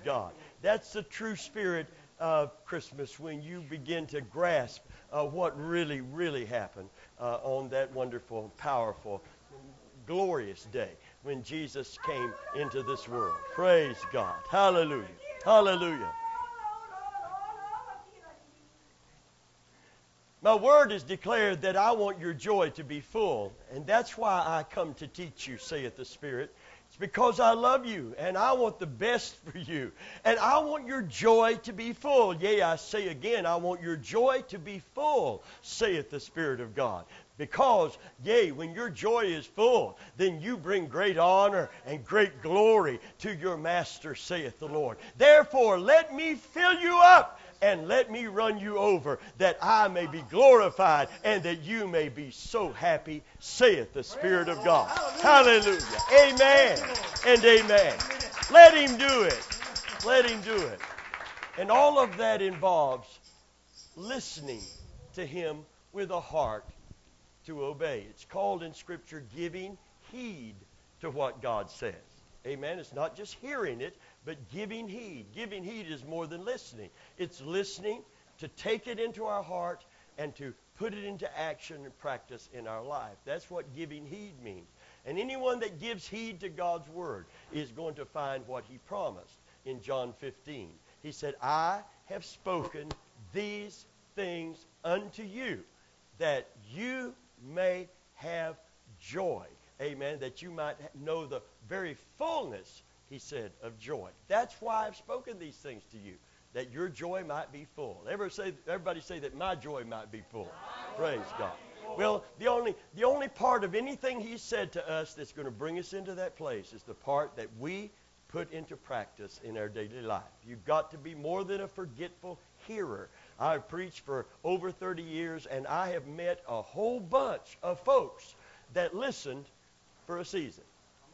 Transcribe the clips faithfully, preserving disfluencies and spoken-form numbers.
God. That's the true spirit of Christmas, when you begin to grasp uh, what really, really happened uh, on that wonderful, powerful, glorious day when Jesus came into this world. Praise God. Hallelujah. Hallelujah. My word is declared that I want your joy to be full, and that's why I come to teach you, saith the Spirit. It's because I love you, and I want the best for you, and I want your joy to be full. Yea, I say again, I want your joy to be full, saith the Spirit of God. Because, yea, when your joy is full, then you bring great honor and great glory to your Master, saith the Lord. Therefore, let me fill you up, and let me run you over, that I may be glorified and that you may be so happy, saith the Spirit of God. Hallelujah. Amen and amen. Let Him do it. Let Him do it. And all of that involves listening to Him with a heart to obey. It's called in Scripture giving heed to what God says. Amen. It's not just hearing it, but giving heed. Giving heed is more than listening. It's listening to take it into our heart and to put it into action and practice in our life. That's what giving heed means. And anyone that gives heed to God's word is going to find what He promised in John fifteen. He said, I have spoken these things unto you, that you may have joy. Amen. That you might know the very fullness, He said, of joy. That's why I've spoken these things to you, that your joy might be full. Ever say, everybody say that my joy might be full. Praise God. Well, the only, the only part of anything He said to us that's going to bring us into that place is the part that we put into practice in our daily life. You've got to be more than a forgetful hearer. I've preached for over thirty years, and I have met a whole bunch of folks that listened for a season.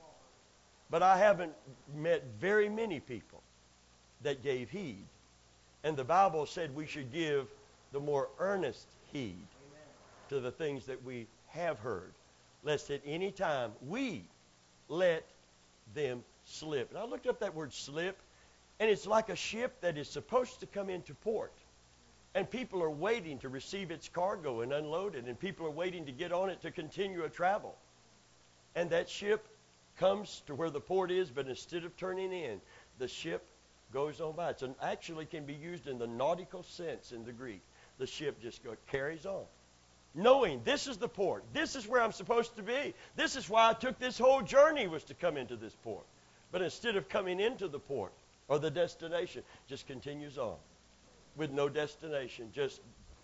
But I haven't met very many people that gave heed. And the Bible said we should give the more earnest heed to the things that we have heard, lest at any time we let them slip. And I looked up that word slip, and it's like a ship that is supposed to come into port. And people are waiting to receive its cargo and unload it, and people are waiting to get on it to continue a travel. And that ship comes to where the port is, but instead of turning in, the ship goes on by. It actually can be used in the nautical sense in the Greek. The ship just go, carries on, knowing this is the port. This is where I'm supposed to be. This is why I took this whole journey, was to come into this port. But instead of coming into the port or the destination, just continues on with no destination, just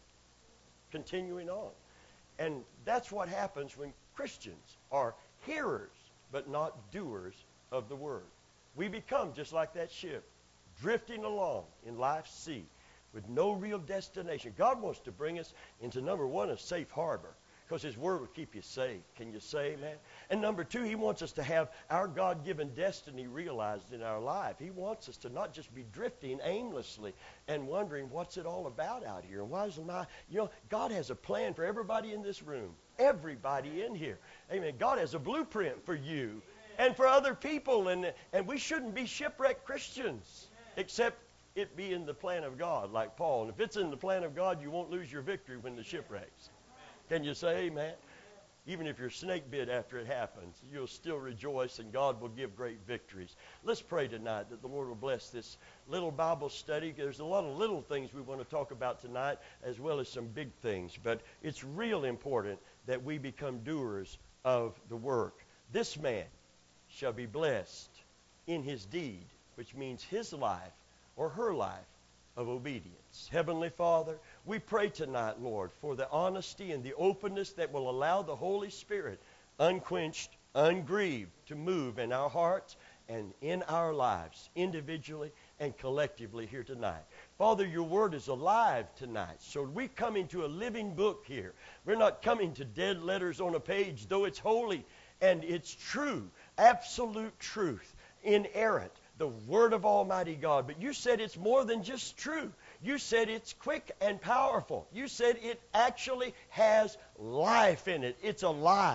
continuing on. And that's what happens when Christians are hearers but not doers of the word. We become just like that ship, drifting along in life's sea with no real destination. God wants to bring us into, number one, a safe harbor, because His word will keep you safe. Can you say amen? And number two, He wants us to have our God-given destiny realized in our life. He wants us to not just be drifting aimlessly and wondering, what's it all about out here? And why is my, you know, God has a plan for everybody in this room, everybody in here. Amen. God has a blueprint for you and for other people, and, and we shouldn't be shipwrecked Christians, except it be in the plan of God, like Paul. And if it's in the plan of God, you won't lose your victory when the shipwrecks. Can you say amen? Even if you're snake bit after it happens, you'll still rejoice, and God will give great victories. Let's pray tonight that the Lord will bless this little Bible study. There's a lot of little things we want to talk about tonight, as well as some big things. But it's real important that we become doers of the work. This man shall be blessed in his deed, which means his life or her life of obedience. Heavenly Father, we pray tonight, Lord, for the honesty and the openness that will allow the Holy Spirit, unquenched, ungrieved, to move in our hearts and in our lives, individually and collectively here tonight. Father, your word is alive tonight. So we come into a living book here. We're not coming to dead letters on a page, though it's holy and it's true, absolute truth, inerrant, the word of Almighty God. But you said it's more than just true. You said it's quick and powerful. You said it actually has life in it. It's alive.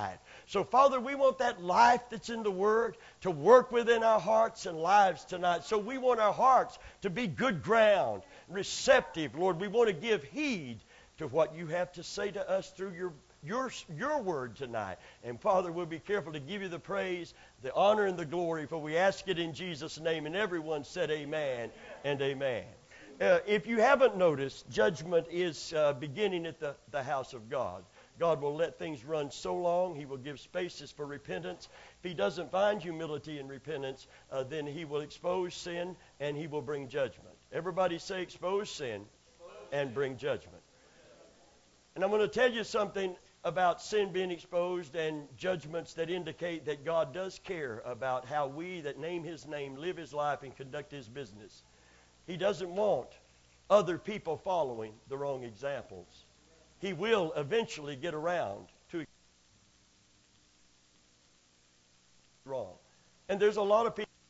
So, Father, we want that life that's in the Word to work within our hearts and lives tonight. So we want our hearts to be good ground, receptive, Lord. We want to give heed to what you have to say to us through your Your, your word tonight. And Father, we'll be careful to give you the praise, the honor, and the glory, for we ask it in Jesus' name. And everyone said amen and amen. Uh, if you haven't noticed, judgment is uh, beginning at the, the house of God. God will let things run so long, he will give spaces for repentance. If he doesn't find humility and repentance, uh, then he will expose sin and he will bring judgment. Everybody say expose sin and bring judgment. And I'm going to tell you something about sin being exposed and judgments that indicate that God does care about how we that name his name live his life and conduct his business. He doesn't want other people following the wrong examples. He will eventually get around to wrong. And there's a lot of people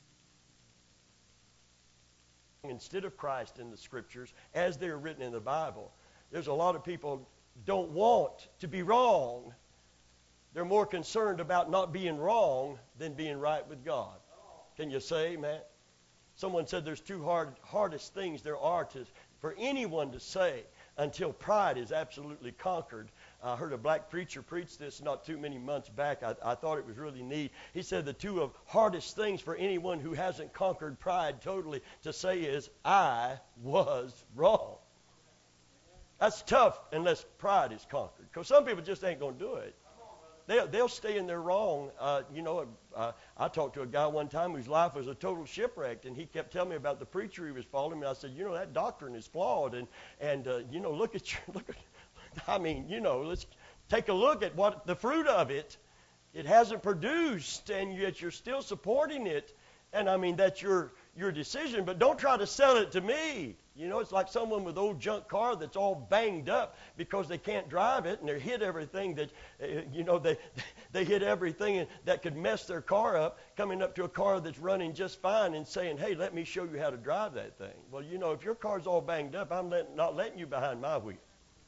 instead of Christ in the scriptures as they're written in the Bible. There's a lot of people don't want to be wrong. They're more concerned about not being wrong than being right with God. Can you say amen? Someone said there's two hard, hardest things there are to, for anyone to say until pride is absolutely conquered. I heard a black preacher preach this not too many months back. I, I thought it was really neat. He said the two of hardest things for anyone who hasn't conquered pride totally to say is, I was wrong. That's tough unless pride is conquered. Because some people just ain't going to do it. They'll, they'll stay in their wrong. Uh, you know, uh, I talked to a guy one time whose life was a total shipwreck, and he kept telling me about the preacher he was following. And I said, you know, that doctrine is flawed. And, and uh, you know, look at your, look at, I mean, you know, let's take a look at what the fruit of it. It hasn't produced, and yet you're still supporting it. And, I mean, that's your, your decision. But don't try to sell it to me. You know, it's like someone with an old junk car that's all banged up because they can't drive it, and they hit everything that, uh, you know, they they hit everything that could mess their car up, coming up to a car that's running just fine and saying, hey, let me show you how to drive that thing. Well, you know, if your car's all banged up, I'm let, not letting you behind my wheel.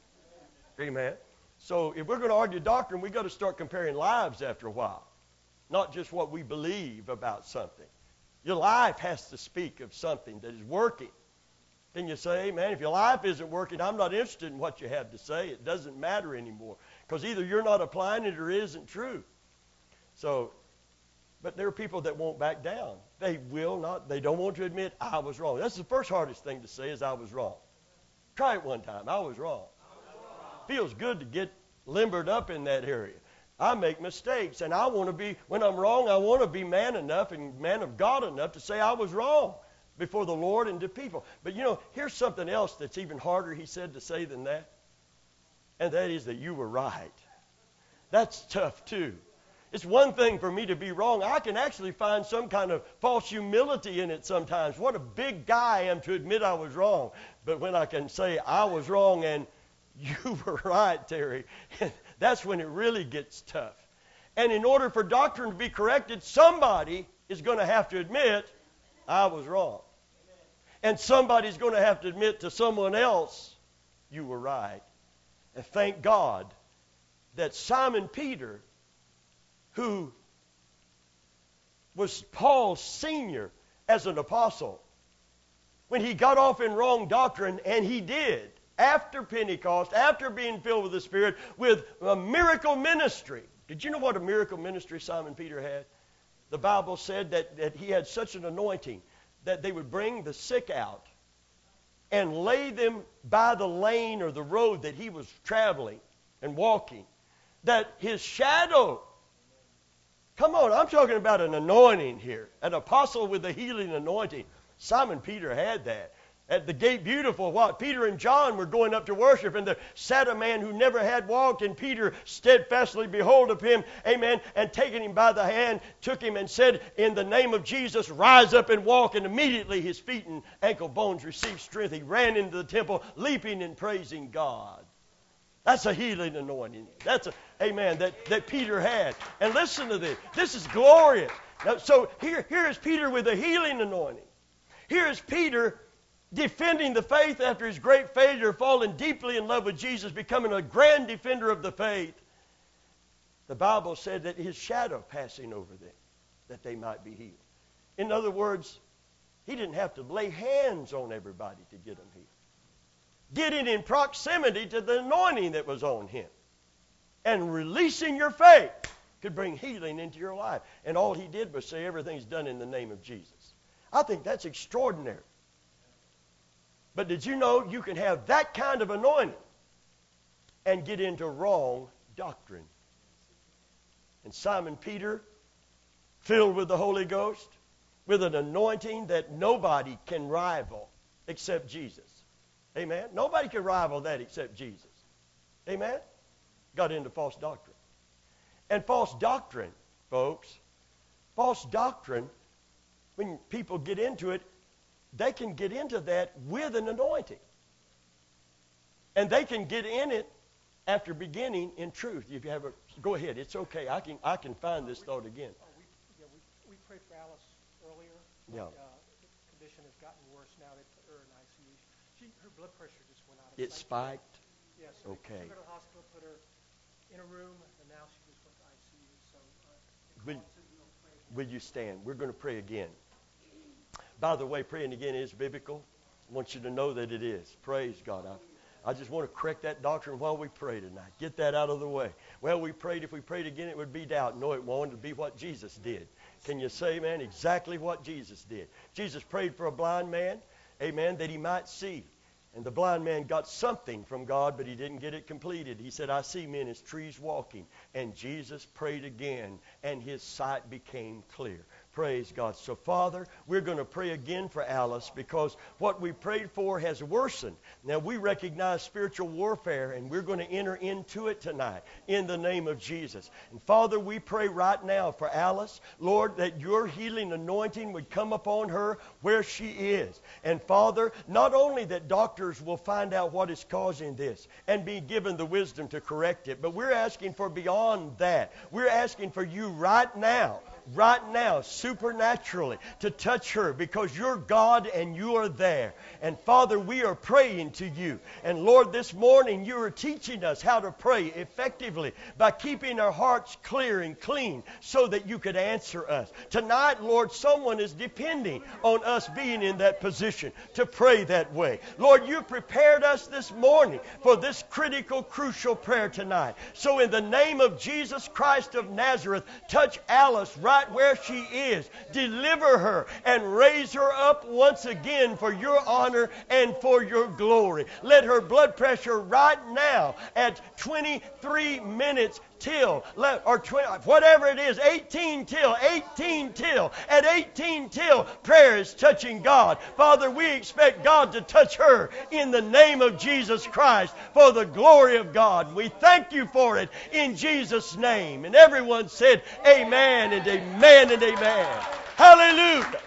Amen. So if we're going to argue doctrine, we've got to start comparing lives after a while, not just what we believe about something. Your life has to speak of something that is working. Can you say, man, if your life isn't working, I'm not interested in what you have to say. It doesn't matter anymore. Because either you're not applying it or it isn't true. So, but there are people that won't back down. They will not, they don't want to admit, I was wrong. That's the first hardest thing to say is I was wrong. Try it one time. I was wrong. Feels good to get limbered up in that area. I make mistakes, and I want to be, when I'm wrong, I want to be man enough and man of God enough to say I was wrong before the Lord and to people. But, you know, here's something else that's even harder, he said, to say than that. And that is that you were right. That's tough, too. It's one thing for me to be wrong. I can actually find some kind of false humility in it sometimes. What a big guy I am to admit I was wrong. But when I can say I was wrong and you were right, Terry, that's when it really gets tough. And in order for doctrine to be corrected, somebody is going to have to admit I was wrong. And somebody's going to have to admit to someone else, you were right. And thank God that Simon Peter, who was Paul's senior as an apostle, when he got off in wrong doctrine, and he did, after Pentecost, after being filled with the Spirit, with a miracle ministry. Did you know what a miracle ministry Simon Peter had? The Bible said that, that he had such an anointing that they would bring the sick out and lay them by the lane or the road that he was traveling and walking, that his shadow, come on, I'm talking about an anointing here, an apostle with a healing anointing. Simon Peter had that. At the gate beautiful, what? Peter and John were going up to worship, and there sat a man who never had walked, and Peter steadfastly behold of him, amen, and taking him by the hand, took him and said, in the name of Jesus, rise up and walk, and immediately his feet and ankle bones received strength. He ran into the temple, leaping and praising God. That's a healing anointing. That's a, amen, that, that Peter had. And listen to this. This is glorious. Now, so here, here is Peter with a healing anointing. Here is Peter defending the faith after his great failure, falling deeply in love with Jesus, becoming a grand defender of the faith. The Bible said that his shadow passing over them, that they might be healed. In other words, he didn't have to lay hands on everybody to get them healed. Getting in proximity to the anointing that was on him and releasing your faith could bring healing into your life. And all he did was say everything's done in the name of Jesus. I think that's extraordinary. But did you know you can have that kind of anointing and get into wrong doctrine? And Simon Peter, filled with the Holy Ghost, with an anointing that nobody can rival except Jesus. Amen? Nobody can rival that except Jesus. Amen? Got into false doctrine. And false doctrine, folks, false doctrine, when people get into it, they can get into that with an anointing. And they can get in it after beginning in truth. If you have a, go ahead. It's okay. I can I can find this thought again. Oh, we, yeah, we, we prayed for Alice earlier. Yeah. But, uh, the condition has gotten worse now. They put her in I C U. She, her blood pressure just went out of It sight. spiked. Yeah, so Okay. we took her to the hospital, put her in a room, and now she just went to I C U. So uh, Will, said we'll pray again. will you stand? We're going to pray again. By the way, praying again is biblical. I want you to know that it is. Praise God. I, I just want to correct that doctrine while we pray tonight. Get that out of the way. Well, we prayed. If we prayed again, it would be doubt. No, it won't. It would be what Jesus did. Can you say, man, exactly what Jesus did? Jesus prayed for a blind man, amen, that he might see. And the blind man got something from God, but he didn't get it completed. He said, I see men as trees walking. And Jesus prayed again, and his sight became clear. Praise God. So, Father, we're going to pray again for Alice because what we prayed for has worsened. Now, we recognize spiritual warfare, and we're going to enter into it tonight in the name of Jesus. And, Father, we pray right now for Alice, Lord, that your healing anointing would come upon her where she is. And, Father, not only that doctors will find out what is causing this and be given the wisdom to correct it, but we're asking for beyond that. We're asking for you right now, right now, supernaturally, to touch her because you're God and you are there. And Father, we are praying to you. And Lord, this morning you are teaching us how to pray effectively by keeping our hearts clear and clean so that you could answer us. Tonight, Lord, someone is depending on us being in that position to pray that way. Lord, you prepared us this morning for this critical, crucial prayer tonight. So in the name of Jesus Christ of Nazareth, touch Alice right where she is. Deliver her and raise her up once again for your honor and for your glory. Let her blood pressure right now at twenty-three minutes till, or twenty, whatever it is, eighteen till, eighteen till, at eighteen till, prayer is touching God. Father, we expect God to touch her in the name of Jesus Christ for the glory of God. We thank you for it in Jesus' name. And everyone said amen and amen and amen. Hallelujah.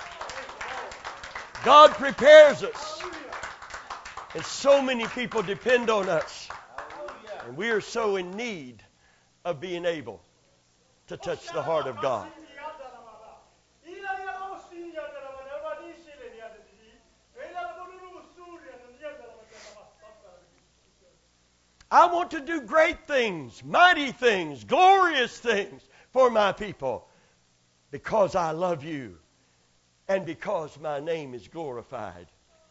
God prepares us. And so many people depend on us. And we are so in need of being able to touch the heart of God. I want to do great things, mighty things, glorious things for my people because I love you and because my name is glorified.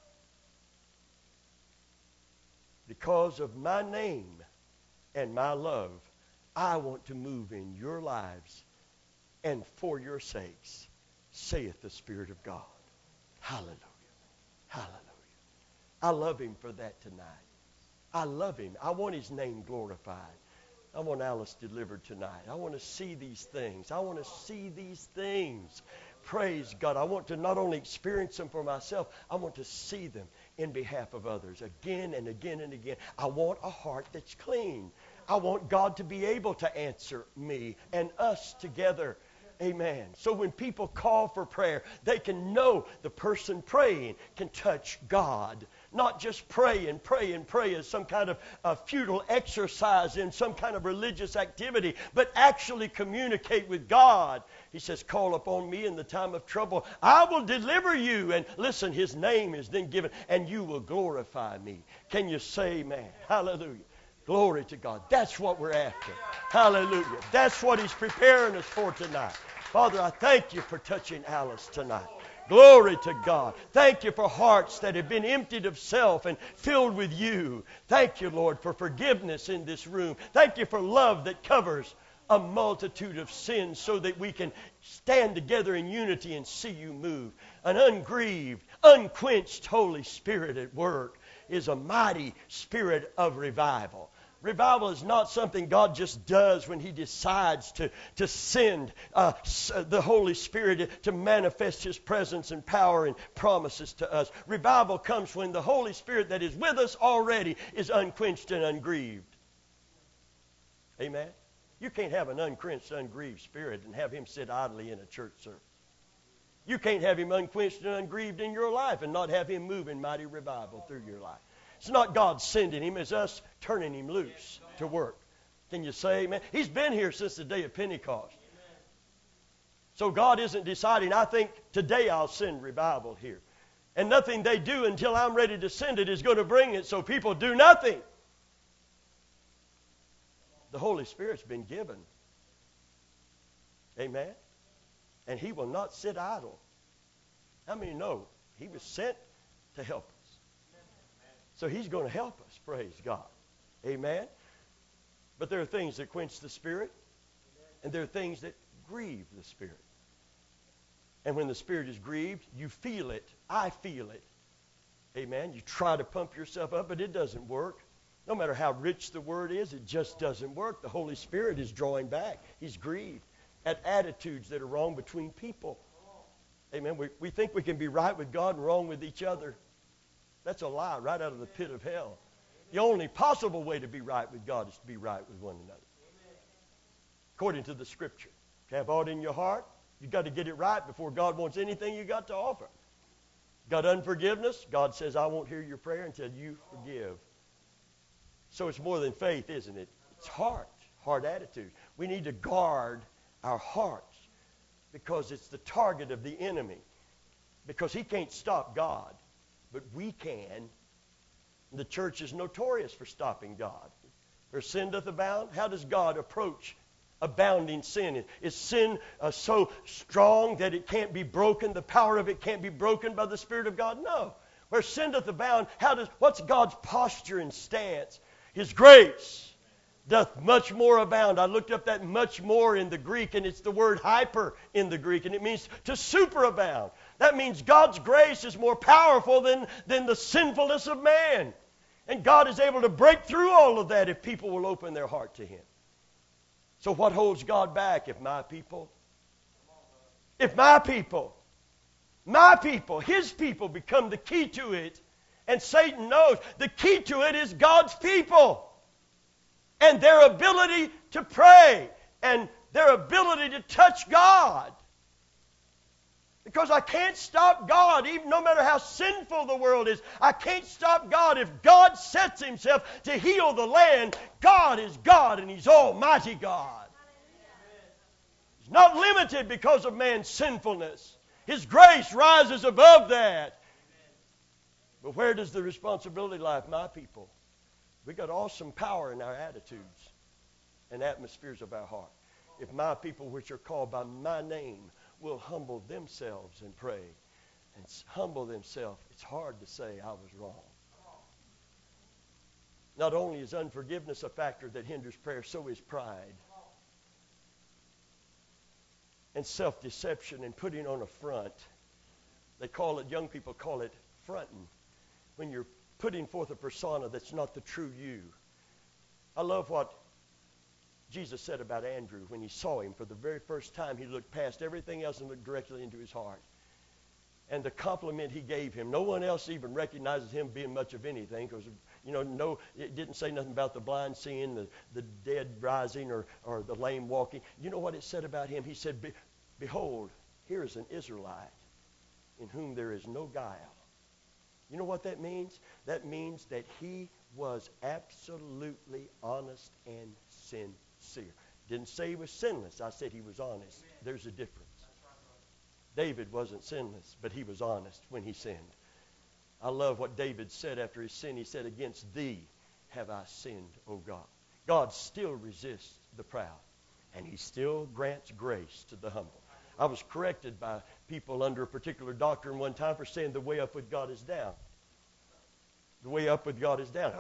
Because of my name and my love, I want to move in your lives and for your sakes, saith the Spirit of God. Hallelujah. Hallelujah. I love him for that tonight. I love him. I want his name glorified. I want Alice delivered tonight. I want to see these things. I want to see these things. Praise God. I want to not only experience them for myself, I want to see them in behalf of others again and again and again. I want a heart that's clean. I want God to be able to answer me and us together. Amen. So when people call for prayer, they can know the person praying can touch God. Not just pray and pray and pray as some kind of uh, futile exercise in some kind of religious activity, but actually communicate with God. He says, call upon me in the time of trouble. I will deliver you. And listen, his name is then given, and you will glorify me. Can you say amen? Hallelujah. Glory to God. That's what we're after. Hallelujah. That's what He's preparing us for tonight. Father, I thank You for touching Alice tonight. Glory to God. Thank You for hearts that have been emptied of self and filled with You. Thank You, Lord, for forgiveness in this room. Thank You for love that covers a multitude of sins so that we can stand together in unity and see You move. An ungrieved, unquenched Holy Spirit at work is a mighty spirit of revival. Revival is not something God just does when He decides to, to send uh, the Holy Spirit to manifest His presence and power and promises to us. Revival comes when the Holy Spirit that is with us already is unquenched and ungrieved. Amen? You can't have an unquenched, ungrieved spirit and have Him sit idly in a church service. You can't have Him unquenched and ungrieved in your life and not have Him move in mighty revival through your life. It's not God sending Him, it's us turning Him loose to work. Can you say amen? He's been here since the day of Pentecost. So God isn't deciding, I think today I'll send revival here. And nothing they do until I'm ready to send it is going to bring it, so people do nothing. The Holy Spirit's been given. Amen? And He will not sit idle. How many know He was sent to help us? So He's going to help us, praise God. Amen? But there are things that quench the Spirit, and there are things that grieve the Spirit. And when the Spirit is grieved, you feel it. I feel it. Amen? You try to pump yourself up, but it doesn't work. No matter how rich the Word is, it just doesn't work. The Holy Spirit is drawing back. He's grieved at attitudes that are wrong between people. Amen? We, we think we can be right with God and wrong with each other. That's a lie right out of the pit of hell. The only possible way to be right with God is to be right with one another. According to the Scripture. To have aught in your heart, you've got to get it right before God wants anything you got to offer. Got unforgiveness? God says, I won't hear your prayer until you forgive. So it's more than faith, isn't it? It's heart, heart attitude. We need to guard our hearts because it's the target of the enemy. Because he can't stop God. But we can. The church is notorious for stopping God. Where sin doth abound, how does God approach abounding sin? Is sin uh, so strong that it can't be broken? The power of it can't be broken by the Spirit of God? No. Where sin doth abound, how does what's God's posture and stance? His grace doth much more abound. I looked up that much more in the Greek, and it's the word hyper in the Greek, and it means to superabound. That means God's grace is more powerful than, than the sinfulness of man. And God is able to break through all of that if people will open their heart to Him. So what holds God back? If my people, if my people, my people, His people become the key to it, and Satan knows the key to it is God's people. And their ability to pray. And their ability to touch God. Because I can't stop God, even no matter how sinful the world is. I can't stop God. If God sets Himself to heal the land, God is God and He's Almighty God. He's not limited because of man's sinfulness. His grace rises above that. But where does the responsibility lie? My people. We got awesome power in our attitudes and atmospheres of our heart. If my people which are called by my name will humble themselves and pray and humble themselves, it's hard to say I was wrong. Not only is unforgiveness a factor that hinders prayer, so is pride. And self-deception and putting on a front. They call it, young people call it fronting. When you're putting forth a persona that's not the true you. I love what Jesus said about Andrew when he saw him for the very first time. He looked past everything else and looked directly into his heart. And the compliment he gave him, no one else even recognizes him being much of anything because, you know, no, it didn't say nothing about the blind seeing, the, the dead rising, or, or the lame walking. You know what it said about him? He said, Be, behold, here is an Israelite in whom there is no guile. You know what that means? That means that he was absolutely honest and sincere. Didn't say he was sinless. I said he was honest. Amen. There's a difference. Right. David wasn't sinless, but he was honest when he sinned. I love what David said after his sin. He said, against thee have I sinned, O God. God still resists the proud, and He still grants grace to the humble. I was corrected by people under a particular doctrine one time for saying the way up with God is down. The way up with God is down.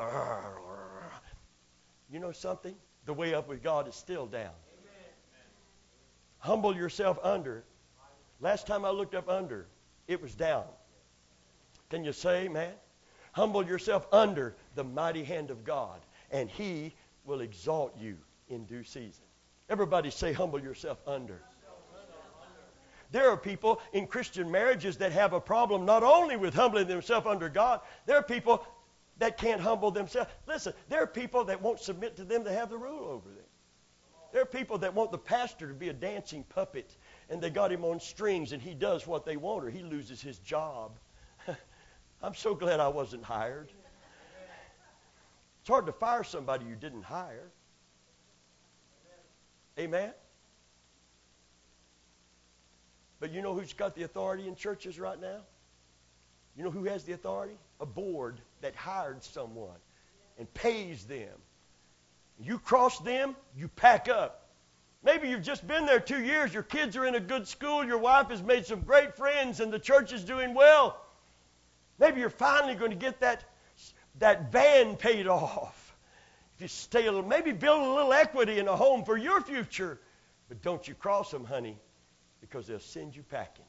You know something? The way up with God is still down. Amen. Humble yourself under. Last time I looked up under, it was down. Can you say amen? Humble yourself under the mighty hand of God, and He will exalt you in due season. Everybody say, humble yourself under. There are people in Christian marriages that have a problem not only with humbling themselves under God, there are people that can't humble themselves. Listen, there are people that won't submit to them to have the rule over them. There are people that want the pastor to be a dancing puppet, and they got him on strings, and he does what they want, or he loses his job. I'm so glad I wasn't hired. It's hard to fire somebody you didn't hire. Amen? But you know who's got the authority in churches right now? You know who has the authority? A board that hired someone and pays them. You cross them, you pack up. Maybe you've just been there two years. Your kids are in a good school. Your wife has made some great friends, and the church is doing well. Maybe you're finally going to get that, that van paid off. If you stay a little, maybe build a little equity in a home for your future. But don't you cross them, honey, because they'll send you packing.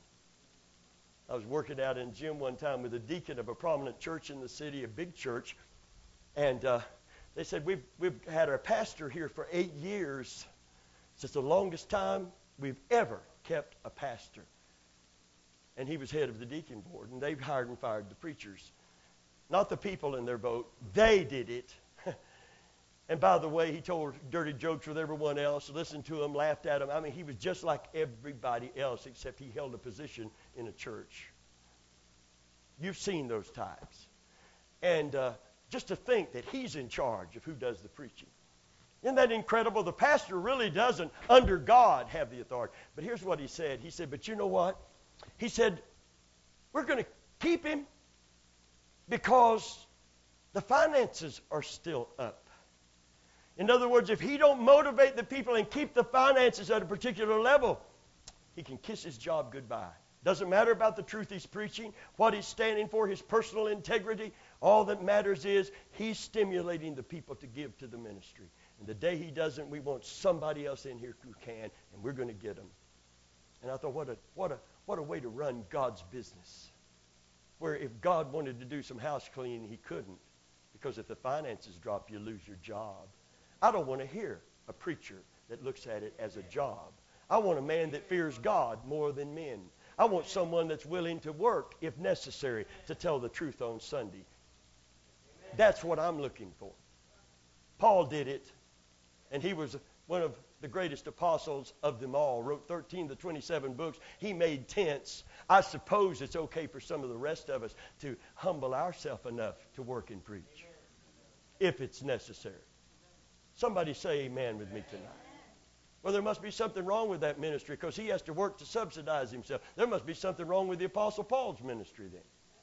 I was working out in a gym one time with a deacon of a prominent church in the city, a big church, and uh, they said, we've, we've had our pastor here for eight years. It's the longest time we've ever kept a pastor. And he was head of the deacon board, and they've hired and fired the preachers. Not the people in their boat. They did it. And by the way, he told dirty jokes with everyone else, listened to them, laughed at them. I mean, he was just like everybody else, except he held a position in a church. You've seen those types. And uh, just to think that he's in charge of who does the preaching. Isn't that incredible? The pastor really doesn't, under God, have the authority. But here's what he said. He said, but you know what? He said, we're going to keep him because the finances are still up. In other words, if he don't motivate the people and keep the finances at a particular level, he can kiss his job goodbye. Doesn't matter about the truth he's preaching, what he's standing for, his personal integrity. All that matters is he's stimulating the people to give to the ministry. And the day he doesn't, we want somebody else in here who can, and we're going to get them. And I thought, what a what a what a way to run God's business. Where if God wanted to do some house cleaning, he couldn't, because if the finances drop, you lose your job. I don't want to hear a preacher that looks at it as a job. I want a man that fears God more than men. I want someone that's willing to work, if necessary, to tell the truth on Sunday. That's what I'm looking for. Paul did it, and he was one of the greatest apostles of them all. Wrote thirteen to twenty-seven books. He made tents. I suppose it's okay for some of the rest of us to humble ourselves enough to work and preach, if it's necessary. Somebody say amen with me tonight. Well, there must be something wrong with that ministry because he has to work to subsidize himself. There must be something wrong with the Apostle Paul's ministry then.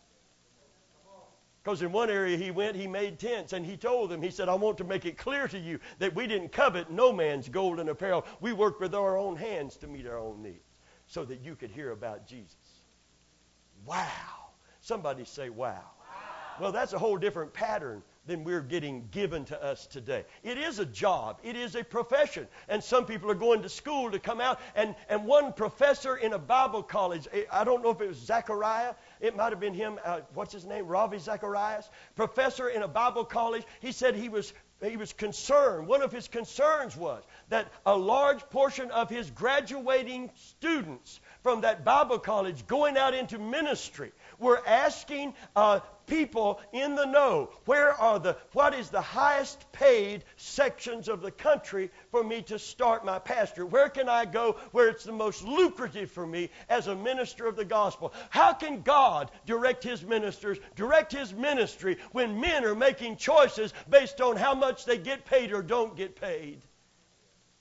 Because in one area he went, he made tents, and he told them, he said, I want to make it clear to you that we didn't covet no man's gold and apparel. We worked with our own hands to meet our own needs so that you could hear about Jesus. Wow. Somebody say wow. Wow. Well, that's a whole different pattern than we're getting given to us today. It is a job. It is a profession. And some people are going to school to come out. And, and one professor in a Bible college, I don't know if it was Zechariah. It might have been him. Uh, what's his name? Ravi Zacharias. Professor in a Bible college. He said he was he was concerned. One of his concerns was that a large portion of his graduating students from that Bible college going out into ministry were asking uh, people in the know, where are the, what is the highest paid sections of the country for me to start my pastor? Where can I go where it's the most lucrative for me as a minister of the gospel? How can God direct his ministers, direct his ministry when men are making choices based on how much they get paid or don't get paid?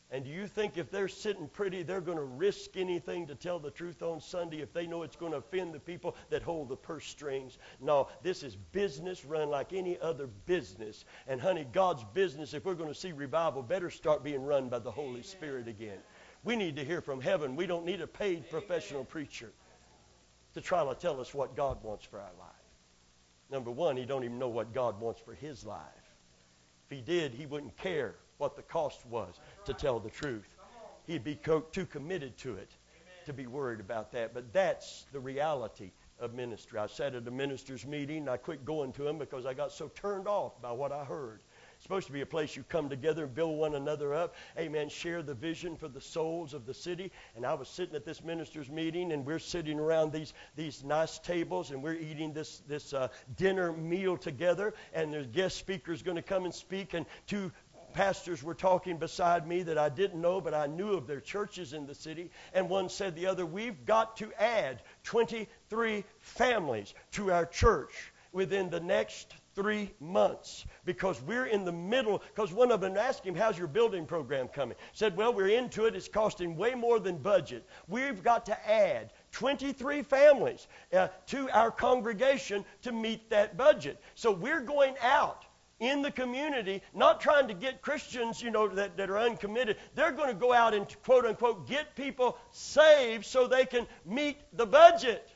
And do you think if they're sitting pretty, they're going to risk anything to tell the truth on Sunday if they know it's going to offend the people that hold the purse strings? No, this is business run like any other business. And honey, God's business, if we're going to see revival, better start being run by the Holy Spirit again. We need to hear from heaven. We don't need a paid professional preacher to try to tell us what God wants for our life. Number one, he don't even know what God wants for his life. If he did, he wouldn't care what the cost was to tell the truth. He'd be co- too committed to it to be worried about that. But that's the reality of ministry. I sat at a minister's meeting, and I quit going to them because I got so turned off by what I heard. It's supposed to be a place you come together and build one another up. Amen. Share the vision for the souls of the city. And I was sitting at this minister's meeting, and we're sitting around these these nice tables, and we're eating this this uh, dinner meal together. And there's guest speakers going to come and speak, and two pastors were talking beside me that I didn't know, but I knew of their churches in the city. And one said the other, we've got to add twenty-three families to our church within the next three months because we're in the middle. Because one of them asked him, how's your building program coming? Said, well, we're into it. It's costing way more than budget. We've got to add twenty-three families uh, to our congregation to meet that budget. So we're going out in the community, not trying to get Christians, you know, that, that are uncommitted. They're going to go out and, quote unquote, get people saved so they can meet the budget.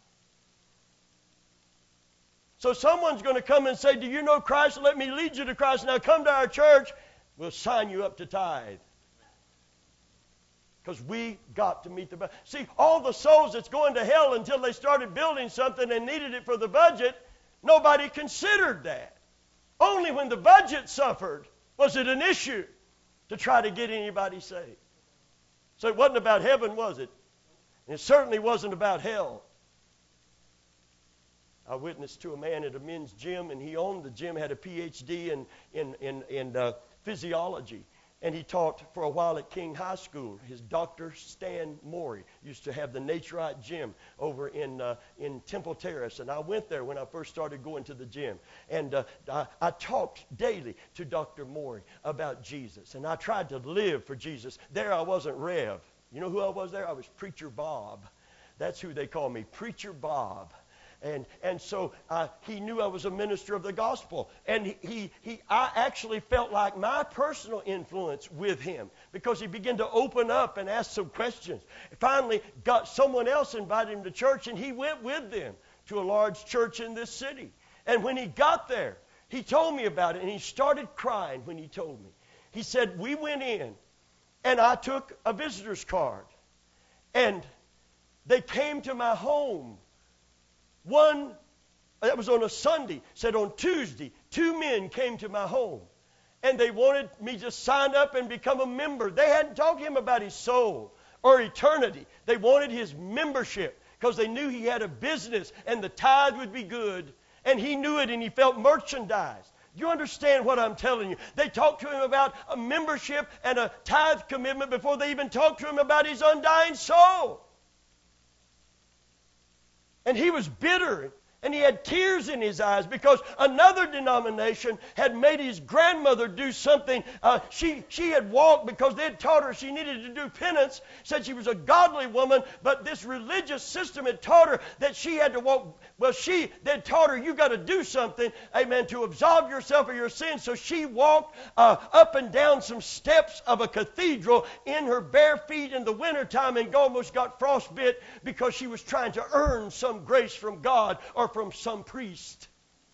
So someone's going to come and say, do you know Christ? Let me lead you to Christ. Now come to our church. We'll sign you up to tithe. Because we got to meet the budget. See, all the souls that's going to hell until they started building something and needed it for the budget, nobody considered that. Only when the budget suffered was it an issue to try to get anybody saved. So it wasn't about heaven, was it? And it certainly wasn't about hell. I witnessed to a man at a men's gym, and he owned the gym, had a P H D in, in, in, in uh, physiology. And he taught for a while at King High School. His Doctor Stan Morey used to have the Naturite Gym over in uh, in Temple Terrace. And I went there when I first started going to the gym. And uh, I, I talked daily to Doctor Morey about Jesus. And I tried to live for Jesus. There I wasn't Rev. You know who I was there? I was Preacher Bob. That's who they call me, Preacher Bob. And and so uh, he knew I was a minister of the gospel. And he, he, he I actually felt like my personal influence with him because he began to open up and ask some questions. Finally got someone else invited him to church, and he went with them to a large church in this city. And when he got there, he told me about it, and he started crying when he told me. He said, we went in, and I took a visitor's card, and they came to my home. One, that was on a Sunday, said on Tuesday, two men came to my home, and they wanted me to sign up and become a member. They hadn't talked to him about his soul or eternity. They wanted his membership because they knew he had a business and the tithe would be good, and he knew it, and he felt merchandised. Do you understand what I'm telling you? They talked to him about a membership and a tithe commitment before they even talked to him about his undying soul. And he was bitter, and he had tears in his eyes because another denomination had made his grandmother do something. Uh, she, she had walked because they had taught her she needed to do penance, said she was a godly woman, but this religious system had taught her that she had to walk. Well, she, they had taught her, you got to do something, amen, to absolve yourself of your sins. So she walked uh, up and down some steps of a cathedral in her bare feet in the wintertime and almost got frostbite because she was trying to earn some grace from God or from some priest.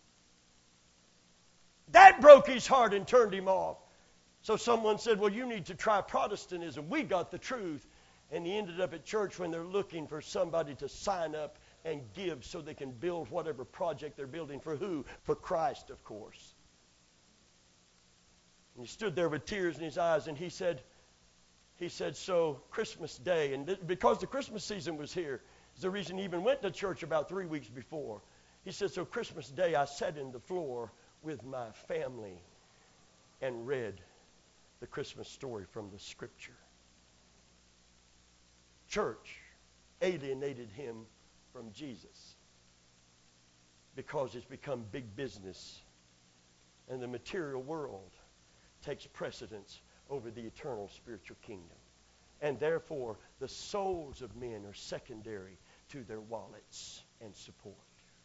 That broke his heart and turned him off. So someone said, well, you need to try Protestantism. We got the truth. And he ended up at church when they're looking for somebody to sign up and give so they can build whatever project they're building. For who? For Christ, of course. And he stood there with tears in his eyes, and he said, he said, so Christmas Day, and th- because the Christmas season was here, is the reason he even went to church about three weeks before. He said, so Christmas Day, I sat in the floor with my family and read the Christmas story from the Scripture. Church alienated him from Jesus because it's become big business, and the material world takes precedence over the eternal spiritual kingdom. And therefore, the souls of men are secondary to their wallets and support.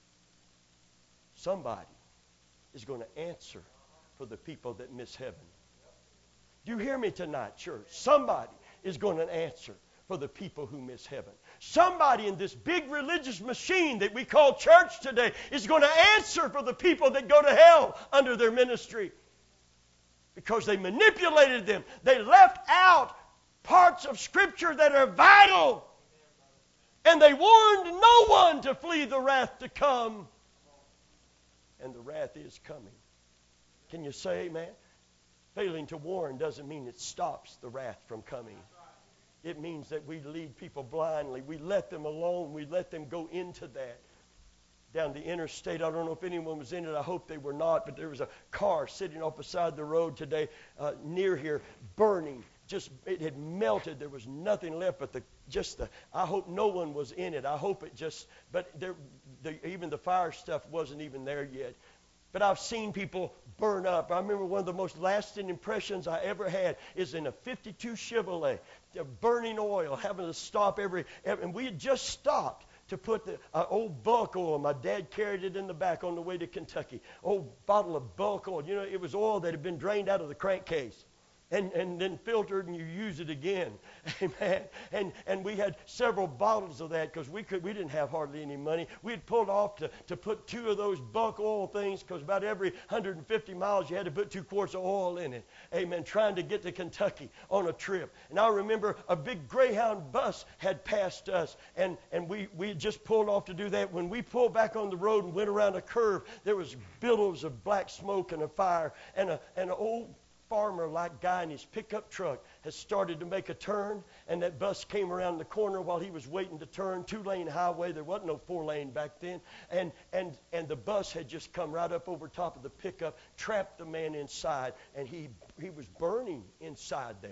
Somebody is going to answer for the people that miss heaven. Do you hear me tonight, church? Somebody is going to answer for the people who miss heaven. Somebody in this big religious machine that we call church today is going to answer for the people that go to hell under their ministry. Because they manipulated them. They left out parts of Scripture that are vital. And they warned no one to flee the wrath to come. And the wrath is coming. Can you say amen? Failing to warn doesn't mean it stops the wrath from coming. It means that we lead people blindly. We let them alone. We let them go into that. Down the interstate, I don't know if anyone was in it. I hope they were not. But there was a car sitting off beside the road today uh, near here, burning. Just, it had melted. There was nothing left but the, just the, I hope no one was in it. I hope it just, but there, the, even the fire stuff wasn't even there yet. But I've seen people burn up. I remember one of the most lasting impressions I ever had is in a fifty-two Chevrolet, burning oil, having to stop every, every and we had just stopped to put the uh, old bulk oil. My dad carried it in the back on the way to Kentucky. Old bottle of bulk oil. You know, it was oil that had been drained out of the crankcase. And, and then filtered and you use it again. Amen. And and we had several bottles of that because we could we didn't have hardly any money. We had pulled off to, to put two of those bulk oil things because about every one hundred fifty miles you had to put two quarts of oil in it. Amen. Trying to get to Kentucky on a trip. And I remember a big Greyhound bus had passed us and, and we, we had just pulled off to do that. When we pulled back on the road and went around a curve, there was billows of black smoke and a fire and a and an old farmer-like guy in his pickup truck has started to make a turn, and that bus came around the corner while he was waiting to turn. Two-lane highway. There wasn't no four-lane back then. And and and the bus had just come right up over top of the pickup, trapped the man inside, and he he was burning inside there.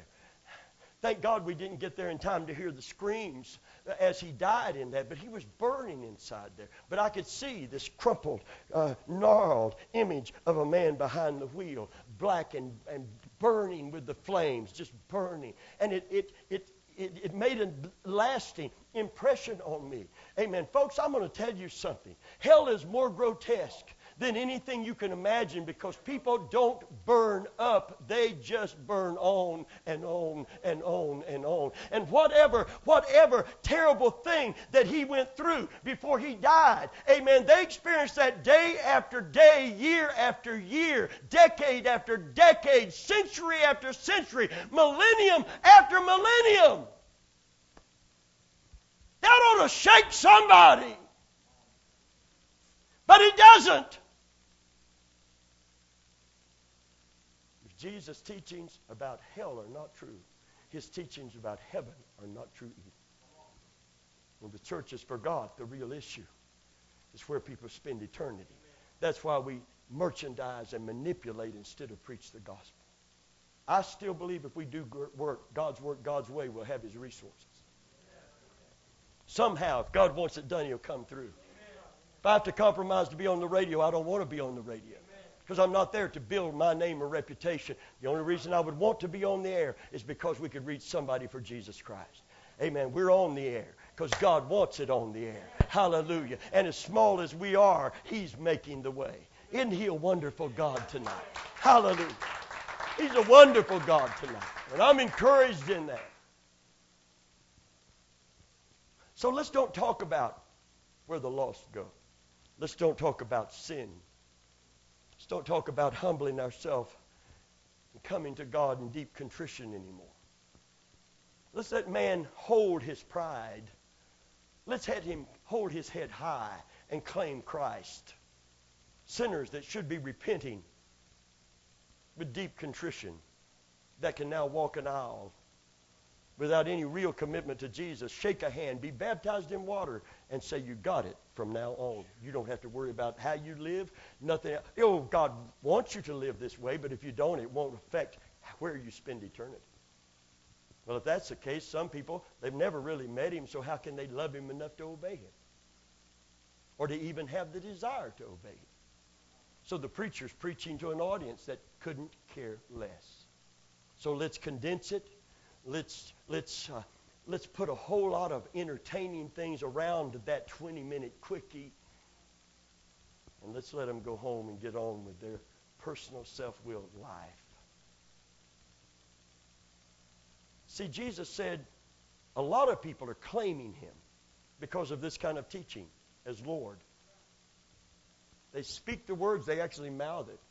Thank God we didn't get there in time to hear the screams as he died in that, but he was burning inside there. But I could see this crumpled, uh, gnarled image of a man behind the wheel, black and, and burning with the flames, just burning. And it, it, it, it, it made a lasting impression on me. Amen. Folks, I'm going to tell you something. Hell is more grotesque than anything you can imagine because people don't burn up. They just burn on and on and on and on. And whatever, whatever terrible thing that he went through before he died, amen, they experienced that day after day, year after year, decade after decade, century after century, millennium after millennium. That ought to shake somebody. But it doesn't. Jesus' teachings about hell are not true. His teachings about heaven are not true either. When the church has forgot the real issue, it's where people spend eternity. That's why we merchandise and manipulate instead of preach the gospel. I still believe if we do work, God's work, God's way, we'll have His resources. Somehow, if God wants it done, He'll come through. If I have to compromise to be on the radio, I don't want to be on the radio. Because I'm not there to build my name or reputation. The only reason I would want to be on the air is because we could reach somebody for Jesus Christ. Amen. We're on the air because God wants it on the air. Hallelujah. And as small as we are, He's making the way. Isn't He a wonderful God tonight? Hallelujah. He's a wonderful God tonight. And I'm encouraged in that. So let's don't talk about where the lost go. Let's don't talk about sin. Let's don't talk about humbling ourselves and coming to God in deep contrition anymore. Let's let man hold his pride. Let's let him hold his head high and claim Christ. Sinners that should be repenting with deep contrition that can now walk an aisle without any real commitment to Jesus, shake a hand, be baptized in water, and say, you got it from now on. You don't have to worry about how you live, nothing else. Oh, God wants you to live this way, but if you don't, it won't affect where you spend eternity. Well, if that's the case, some people, they've never really met Him, so how can they love Him enough to obey Him? Or to even have the desire to obey Him? So the preacher's preaching to an audience that couldn't care less. So let's condense it. Let's let's uh, let's put a whole lot of entertaining things around that twenty-minute quickie, and let's let them go home and get on with their personal self-willed life. See, Jesus said a lot of people are claiming him because of this kind of teaching as Lord. They speak the words, they actually mouth it.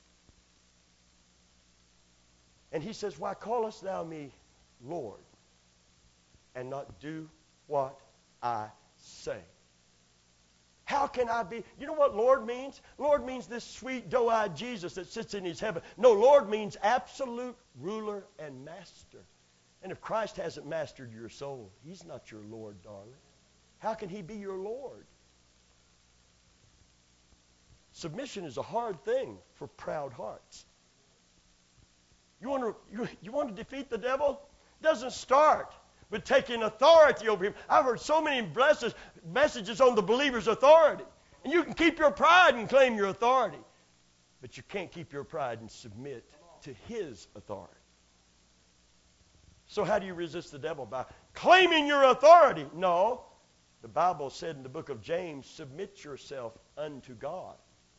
And he says, why callest thou me Lord, and not do what I say? How can I be? You know what Lord means? Lord means this sweet, doe-eyed Jesus that sits in his heaven. No, Lord means absolute ruler and master. And if Christ hasn't mastered your soul, he's not your Lord, darling. How can he be your Lord? Submission is a hard thing for proud hearts. You want to you, you want to defeat the devil? It doesn't start with taking authority over him. I've heard so many blessed messages on the believer's authority. And you can keep your pride and claim your authority. But you can't keep your pride and submit to his authority. So how do you resist the devil? By claiming your authority? No. The Bible said in the book of James, submit yourself unto God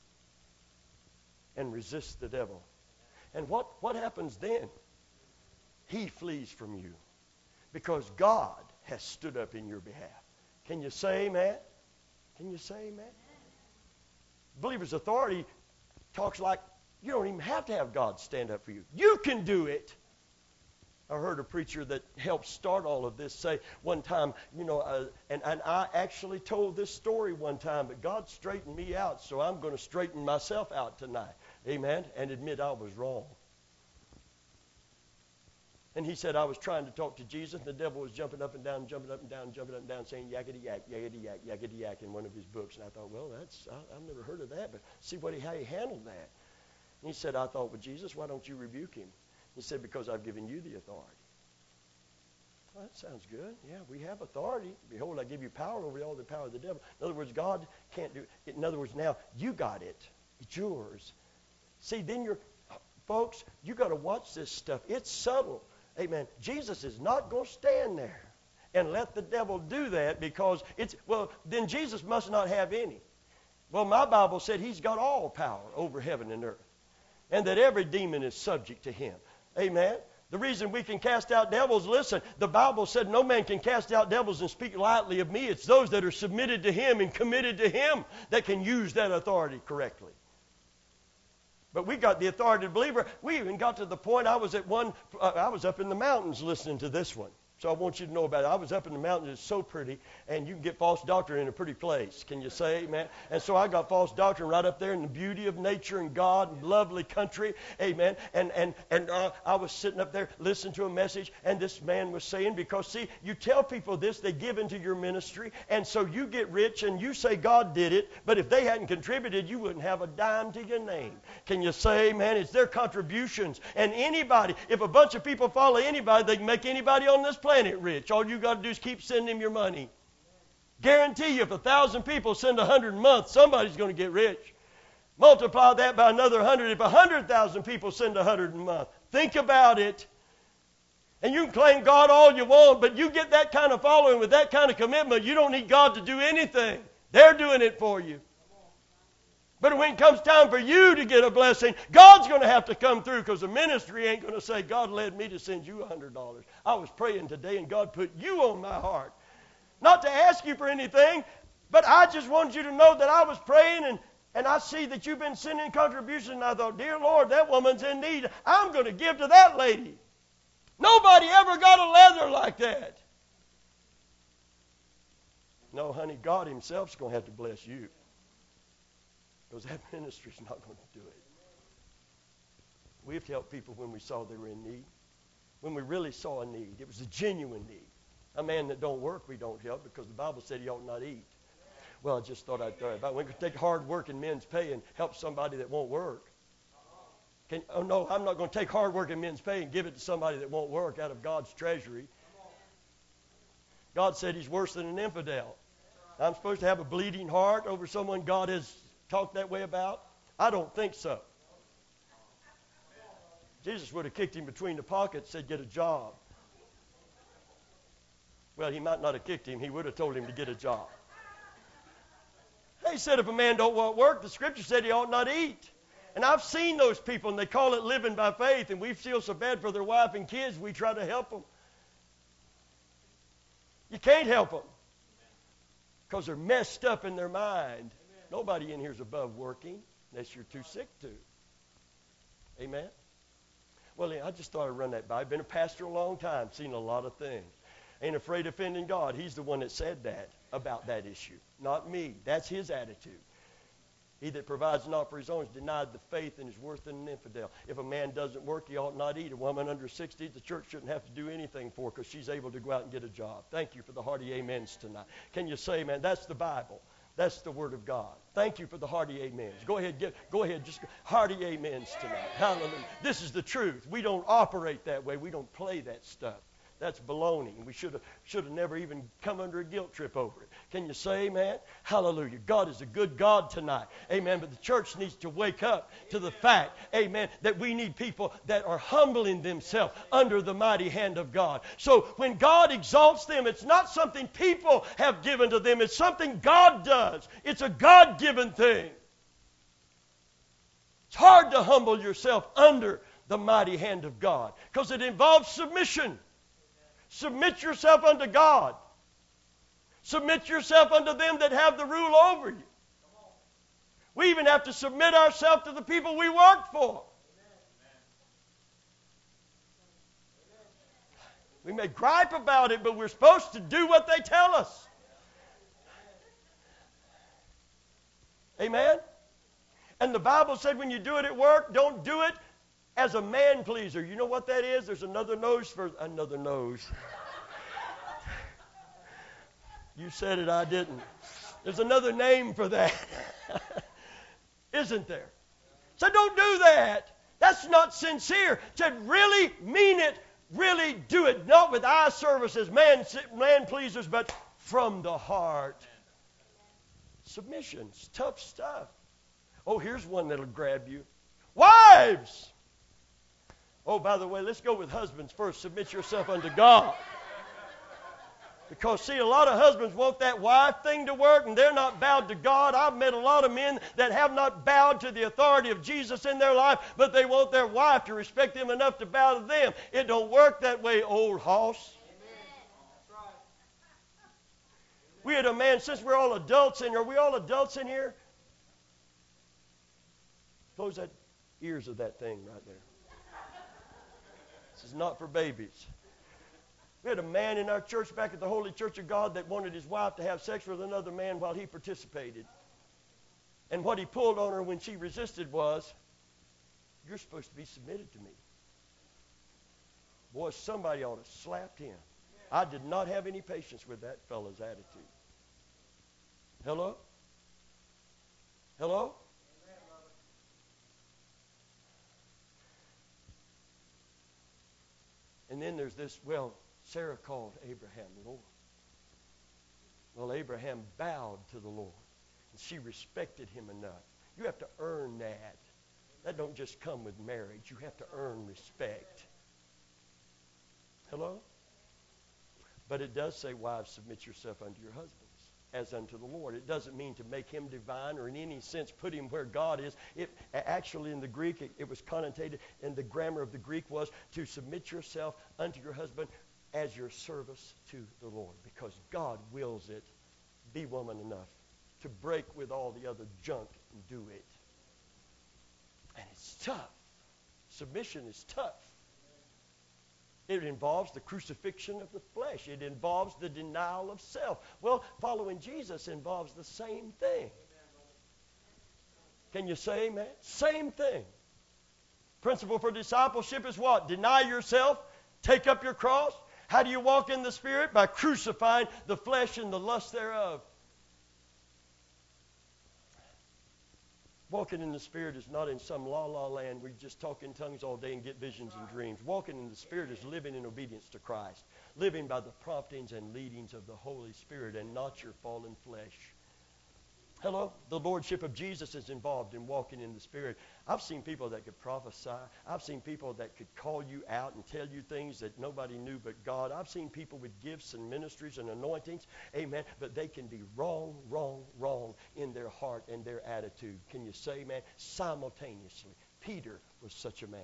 and resist the devil. And what, what happens then? He flees from you because God has stood up in your behalf. Can you say amen? Can you say amen? Believer's authority talks like you don't even have to have God stand up for you. You can do it. I heard a preacher that helped start all of this say one time, you know, uh, and, and I actually told this story one time, but God straightened me out, so I'm going to straighten myself out tonight. Amen? And admit I was wrong. And he said, I was trying to talk to Jesus, and the devil was jumping up and down, jumping up and down, jumping up and down, saying yakety yak, yakety yak, yakety yak in one of his books. And I thought, well, that's I, I've never heard of that, but see what he, how he handled that. And he said, I thought, well, Jesus, why don't you rebuke him? He said, because I've given you the authority. Well, that sounds good. Yeah, we have authority. Behold, I give you power over all the power of the devil. In other words, God can't do it. In other words, now you got it. It's yours. See, then you're, folks, you got to watch this stuff. It's subtle. Amen. Jesus is not going to stand there and let the devil do that because it's, well, then Jesus must not have any. Well, my Bible said he's got all power over heaven and earth and that every demon is subject to him. Amen. The reason we can cast out devils, listen, the Bible said no man can cast out devils and speak lightly of me. It's those that are submitted to him and committed to him that can use that authority correctly. But we got the authority of the believer. We even got to the point I was at one, uh, I was up in the mountains listening to this one. So I want you to know about it. I was up in the mountains. It's so pretty, and you can get false doctrine in a pretty place. Can you say amen? And so I got false doctrine right up there in the beauty of nature and God and lovely country. Amen. And and and uh, I was sitting up there listening to a message, and this man was saying, because, see, you tell people this, they give into your ministry, and so you get rich, and you say God did it, but if they hadn't contributed, you wouldn't have a dime to your name. Can you say amen? It's their contributions. And anybody, if a bunch of people follow anybody, they can make anybody on this planet rich. All you got to do is keep sending them your money. Guarantee you, if a thousand people send a hundred a month, somebody's going to get rich. Multiply that by another hundred. If a hundred thousand people send a hundred a month, think about it. And you can claim God all you want, but you get that kind of following with that kind of commitment, you don't need God to do anything. They're doing it for you. But when it comes time for you to get a blessing, God's going to have to come through, because the ministry ain't going to say, God led me to send you a hundred dollars. I was praying today and God put you on my heart. Not to ask you for anything, but I just wanted you to know that I was praying and, and I see that you've been sending contributions. And I thought, dear Lord, that woman's in need. I'm going to give to that lady. Nobody ever got a leather like that. No, honey, God himself's going to have to bless you. Because that ministry's not going to do it. We have to help people when we saw they were in need. When we really saw a need. It was a genuine need. A man that don't work, we don't help, because the Bible said he ought not eat. Well, I just thought I'd throw it about. We could take hard work in men's pay and help somebody that won't work. Can, oh, no, I'm not going to take hard work in men's pay and give it to somebody that won't work out of God's treasury. God said he's worse than an infidel. I'm supposed to have a bleeding heart over someone God has talked that way about? I don't think so. Jesus would have kicked him between the pockets, said, get a job. Well, he might not have kicked him. He would have told him to get a job. He said if a man don't want work, the Scripture said he ought not eat. And I've seen those people, and they call it living by faith, and we feel so bad for their wife and kids, we try to help them. You can't help them because they're messed up in their mind. Nobody in here is above working unless you're too sick to. Amen? Well, I just thought I'd run that by. I've been a pastor a long time, seen a lot of things. Ain't afraid of offending God. He's the one that said that about that issue, not me. That's his attitude. He that provides not for his own is denied the faith and is worse than an infidel. If a man doesn't work, he ought not eat. A woman under sixty, the church shouldn't have to do anything for her because she's able to go out and get a job. Thank you for the hearty amens tonight. Can you say amen? That's the Bible. That's the Word of God. Thank you for the hearty amens. Go ahead, get, go ahead, just hearty amens tonight. Hallelujah. This is the truth. We don't operate that way. We don't play that stuff. That's baloney. We should have should have never even come under a guilt trip over it. Can you say amen? Hallelujah. God is a good God tonight. Amen. But the church needs to wake up to the fact, amen, that we need people that are humbling themselves under the mighty hand of God. So when God exalts them, it's not something people have given to them. It's something God does. It's a God-given thing. It's hard to humble yourself under the mighty hand of God because it involves submission. Submit yourself unto God. Submit yourself unto them that have the rule over you. We even have to submit ourselves to the people we work for. We may gripe about it, but we're supposed to do what they tell us. Amen? And the Bible said when you do it at work, don't do it as a man pleaser. You know what that is? There's another nose for another nose. You said it, I didn't. There's another name for that. Isn't there? So don't do that. That's not sincere. To really mean it, really do it. Not with eye service as man, man pleasers, but from the heart. Submission's tough stuff. Oh, here's one that'll grab you. Wives! Oh, by the way, let's go with husbands first. Submit yourself unto God. Because, see, a lot of husbands want that wife thing to work, and they're not bowed to God. I've met a lot of men that have not bowed to the authority of Jesus in their life, but they want their wife to respect them enough to bow to them. It don't work that way, old hoss. We had a man, since we're all adults in here, are we all adults in here? Close that ears of that thing right there. This is not for babies. We had a man in our church back at the Holy Church of God that wanted his wife to have sex with another man while he participated. And what he pulled on her when she resisted was, you're supposed to be submitted to me. Boy, somebody ought to slap him. I did not have any patience with that fellow's attitude. Hello? Hello? And then there's this, well, Sarah called Abraham Lord. Well, Abraham bowed to the Lord, and she respected him enough. You have to earn that. That don't just come with marriage. You have to earn respect. Hello? But it does say, wives, submit yourself unto your husbands, as unto the Lord. It doesn't mean to make him divine or in any sense put him where God is. It, actually, in the Greek, it, it was connotated, and the grammar of the Greek was to submit yourself unto your husband as your service to the Lord, because God wills it. Be woman enough to break with all the other junk and do it. And it's tough. Submission is tough. It involves the crucifixion of the flesh. It involves the denial of self. Well, following Jesus involves the same thing. Can you say amen? Same thing. Principle for discipleship is what? Deny yourself, take up your cross. How do you walk in the Spirit? By crucifying the flesh and the lust thereof. Walking in the Spirit is not in some la-la land where you just talk in tongues all day and get visions and dreams. Walking in the Spirit is living in obedience to Christ. Living by the promptings and leadings of the Holy Spirit and not your fallen flesh. Hello? The Lordship of Jesus is involved in walking in the Spirit. I've seen people that could prophesy. I've seen people that could call you out and tell you things that nobody knew but God. I've seen people with gifts and ministries and anointings. Amen. But they can be wrong, wrong, wrong in their heart and their attitude. Can you say, man? Simultaneously. Peter was such a man.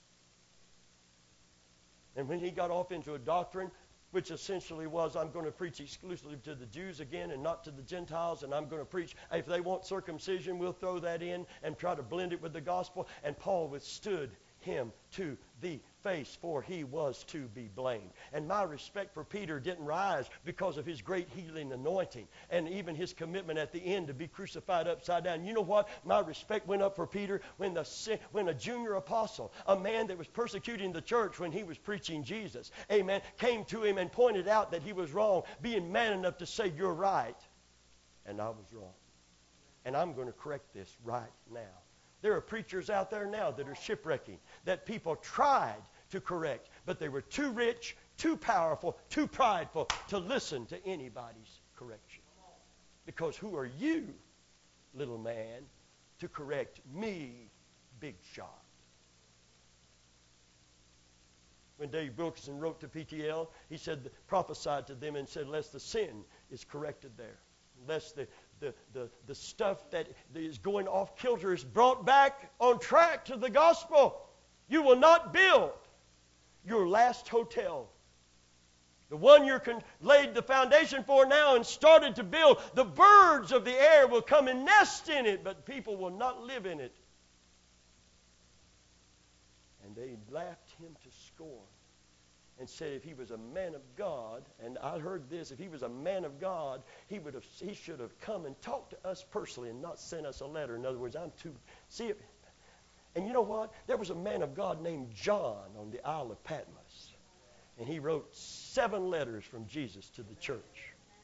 And when he got off into a doctrine, which essentially was, I'm going to preach exclusively to the Jews again and not to the Gentiles, and I'm going to preach, if they want circumcision, we'll throw that in and try to blend it with the gospel. And Paul withstood him to the face, for he was to be blamed. And my respect for Peter didn't rise because of his great healing anointing and even his commitment at the end to be crucified upside down. You know what? My respect went up for Peter when the when a junior apostle, a man that was persecuting the church when he was preaching Jesus, amen, came to him and pointed out that he was wrong, being man enough to say, you're right, and I was wrong. And I'm going to correct this right now. There are preachers out there now that are shipwrecking, that people tried to correct, but they were too rich, too powerful, too prideful to listen to anybody's correction. Because who are you, little man, to correct me, big shot? When Dave Wilkerson wrote to P T L, he said, prophesied to them and said, lest the sin is corrected there. Lest the The, the, the stuff that is going off kilter is brought back on track to the gospel. You will not build your last hotel. The one you're con- laid the foundation for now and started to build. The birds of the air will come and nest in it, but people will not live in it. And they laughed him to scorn and said if he was a man of God, and I heard this, if he was a man of God, he would have, he should have come and talked to us personally and not sent us a letter. In other words, I'm too, see it. And you know what? There was a man of God named John on the Isle of Patmos, and he wrote seven letters from Jesus to the church.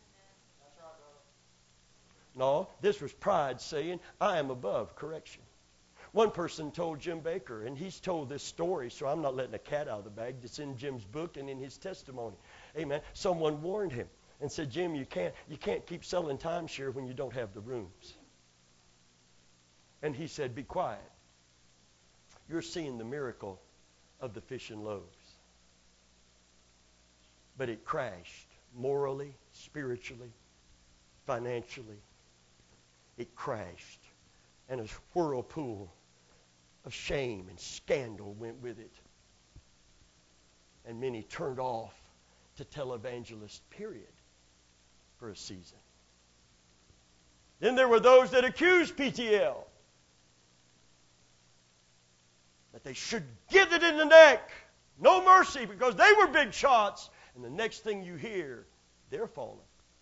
No, this was pride saying, I am above correction. One person told Jim Baker, and he's told this story, so I'm not letting a cat out of the bag. It's in Jim's book and in his testimony. Amen. Someone warned him and said, Jim, you can't, you can't keep selling timeshare when you don't have the rooms. And he said, be quiet. You're seeing the miracle of the fish and loaves. But it crashed morally, spiritually, financially. It crashed. And a whirlpool of shame and scandal went with it. And many turned off to televangelist, period, for a season. Then there were those that accused P T L that they should get it in the neck. No mercy, because they were big shots. And the next thing you hear, they're falling.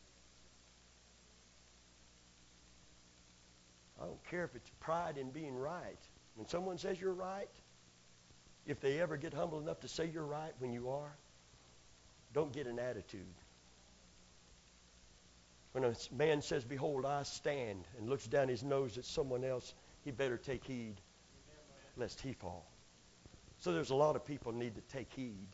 I don't care if it's pride in being right. When someone says you're right, if they ever get humble enough to say you're right when you are, don't get an attitude. When a man says, behold, I stand, and looks down his nose at someone else, he better take heed lest he fall. So there's a lot of people need to take heed.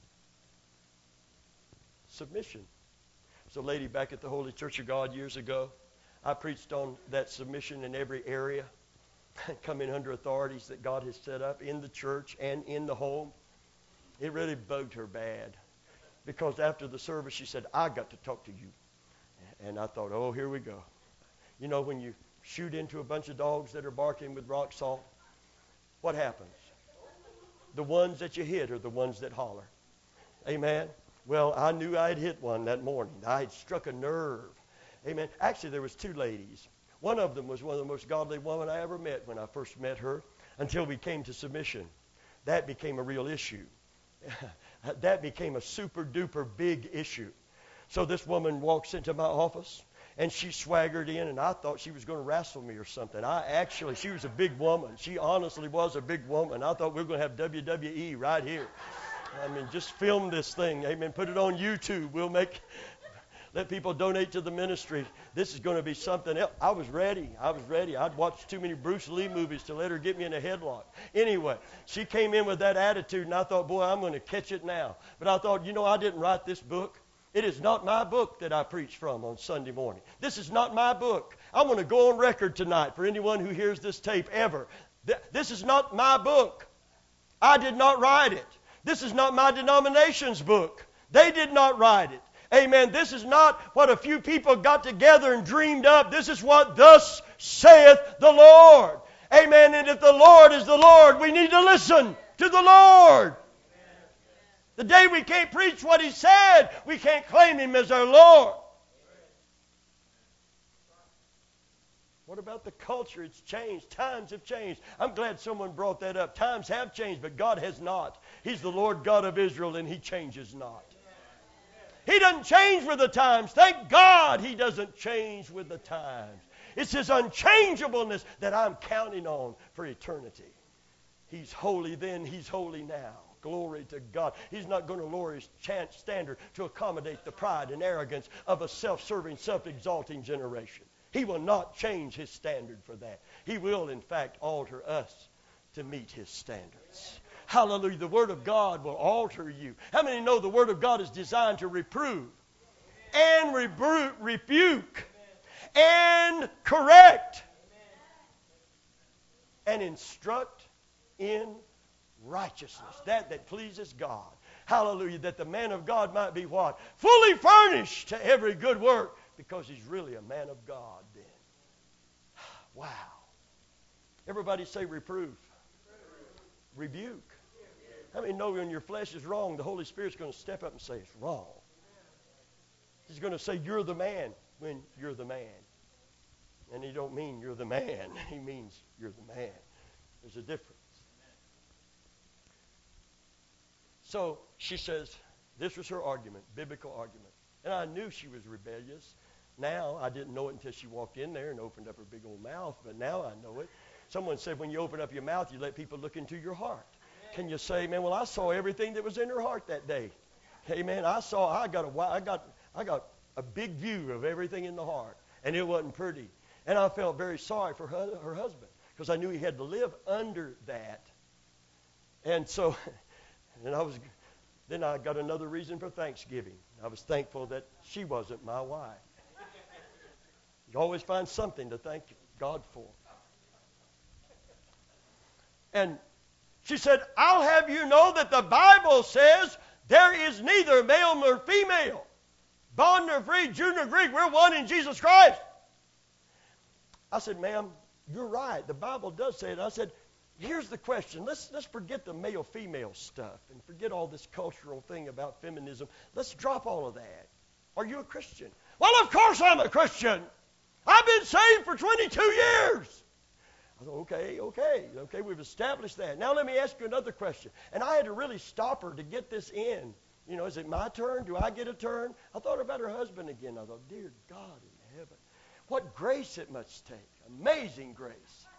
Submission. There's a lady back at the Holy Church of God years ago. I preached on that submission in every area, coming under authorities that God has set up in the church and in the home. It really bugged her bad, because after the service she said, I got to talk to you. And I thought, oh, here we go. You know, when you shoot into a bunch of dogs that are barking with rock salt, what happens? The ones that you hit are the ones that holler. Amen? Well, I knew I had hit one that morning. I had struck a nerve. Amen. Actually, there was two ladies. One of them was one of the most godly women I ever met when I first met her, until we came to submission. That became a real issue. That became a super duper big issue. So this woman walks into my office, and she swaggered in, and I thought she was going to wrestle me or something. I actually, she was a big woman. She honestly was a big woman. I thought we were going to have W W E right here. I mean, just film this thing. Amen. Put it on YouTube. We'll make... Let people donate to the ministry. This is going to be something else. I was ready. I was ready. I'd watched too many Bruce Lee movies to let her get me in a headlock. Anyway, she came in with that attitude, and I thought, boy, I'm going to catch it now. But I thought, you know, I didn't write this book. It is not my book that I preach from on Sunday morning. This is not my book. I want to go on record tonight for anyone who hears this tape ever. This is not my book. I did not write it. This is not my denomination's book. They did not write it. Amen. This is not what a few people got together and dreamed up. This is what thus saith the Lord. Amen. And if the Lord is the Lord, we need to listen to the Lord. The day we can't preach what He said, we can't claim Him as our Lord. What about the culture? It's changed. Times have changed. I'm glad someone brought that up. Times have changed, but God has not. He's the Lord God of Israel, and He changes not. He doesn't change with the times. Thank God He doesn't change with the times. It's His unchangeableness that I'm counting on for eternity. He's holy then, He's holy now. Glory to God. He's not going to lower His standard to accommodate the pride and arrogance of a self-serving, self-exalting generation. He will not change His standard for that. He will, in fact, alter us to meet His standards. Hallelujah. The Word of God will alter you. How many know the Word of God is designed to reprove and rebu- rebuke and correct and instruct in righteousness, that that pleases God. Hallelujah. That the man of God might be what? Fully furnished to every good work, because he's really a man of God then. Wow. Everybody say reproof. Rebuke. How many know when your flesh is wrong, the Holy Spirit's going to step up and say it's wrong? He's going to say you're the man when you're the man. And He don't mean you're the man. He means you're the man. There's a difference. So she says, this was her argument, biblical argument. And I knew she was rebellious. Now, I didn't know it until she walked in there and opened up her big old mouth, but now I know it. Someone said when you open up your mouth, you let people look into your heart. Can you say, man, well, I saw everything that was in her heart that day. Hey, man, I saw, I got a, I got, I got a big view of everything in the heart, and it wasn't pretty. And I felt very sorry for her, her husband, because I knew he had to live under that. And so, and I was, then I got another reason for Thanksgiving. I was thankful that she wasn't my wife. You always find something to thank God for. And she said, I'll have you know that the Bible says there is neither male nor female, bond nor free, Jew nor Greek. We're one in Jesus Christ. I said, ma'am, you're right. The Bible does say it. I said, here's the question. Let's, let's forget the male-female stuff and forget all this cultural thing about feminism. Let's drop all of that. Are you a Christian? Well, of course I'm a Christian. I've been saved for twenty-two years. I thought, okay, okay, okay, we've established that. Now let me ask you another question. And I had to really stop her to get this in. You know, is it my turn? Do I get a turn? I thought about her husband again. I thought, dear God in heaven, what grace it must take. Amazing grace.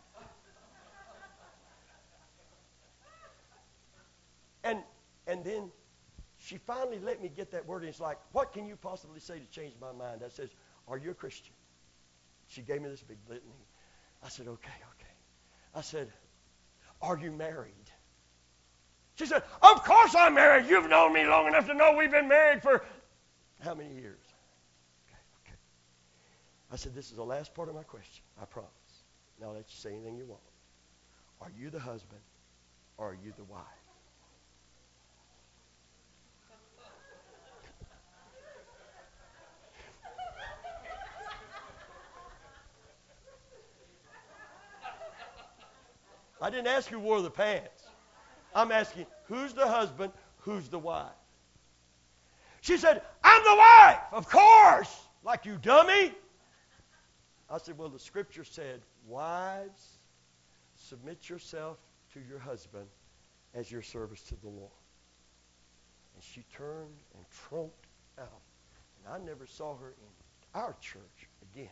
And and then she finally let me get that word, and it's like, what can you possibly say to change my mind? I says, are you a Christian? She gave me this big litany. I said, okay, okay. I said, are you married? She said, of course I'm married. You've known me long enough to know we've been married for how many years? Okay, okay. I said, this is the last part of my question, I promise. Now let you say anything you want. Are you the husband or are you the wife? I didn't ask who wore the pants. I'm asking, who's the husband, who's the wife? She said, I'm the wife, of course, like you dummy. I said, well, the scripture said, wives, submit yourself to your husband as your service to the Lord. And she turned and trunked out. And I never saw her in our church again.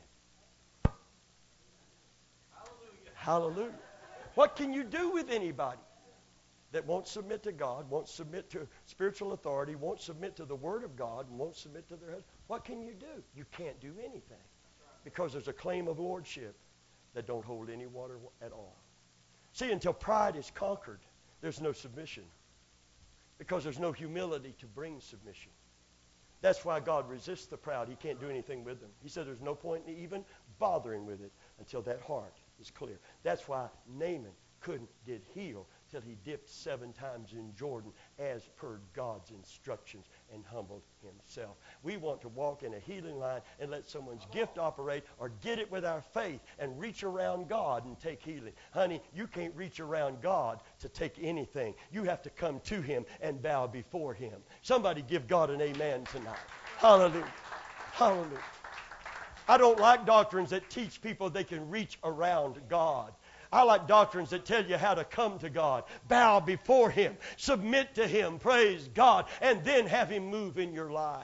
Hallelujah. Hallelujah. What can you do with anybody that won't submit to God, won't submit to spiritual authority, won't submit to the Word of God, and won't submit to their husband? What can you do? You can't do anything, because there's a claim of lordship that don't hold any water at all. See, until pride is conquered, there's no submission, because there's no humility to bring submission. That's why God resists the proud. He can't do anything with them. He said there's no point in even bothering with it until that heart is clear. That's why Naaman couldn't get healed till he dipped seven times in Jordan as per God's instructions and humbled himself. We want to walk in a healing line and let someone's gift operate, or get it with our faith and reach around God and take healing. Honey, you can't reach around God to take anything. You have to come to him and bow before him. Somebody give God an amen tonight. Hallelujah. Hallelujah. I don't like doctrines that teach people they can reach around God. I like doctrines that tell you how to come to God, bow before him, submit to him, praise God, and then have him move in your life.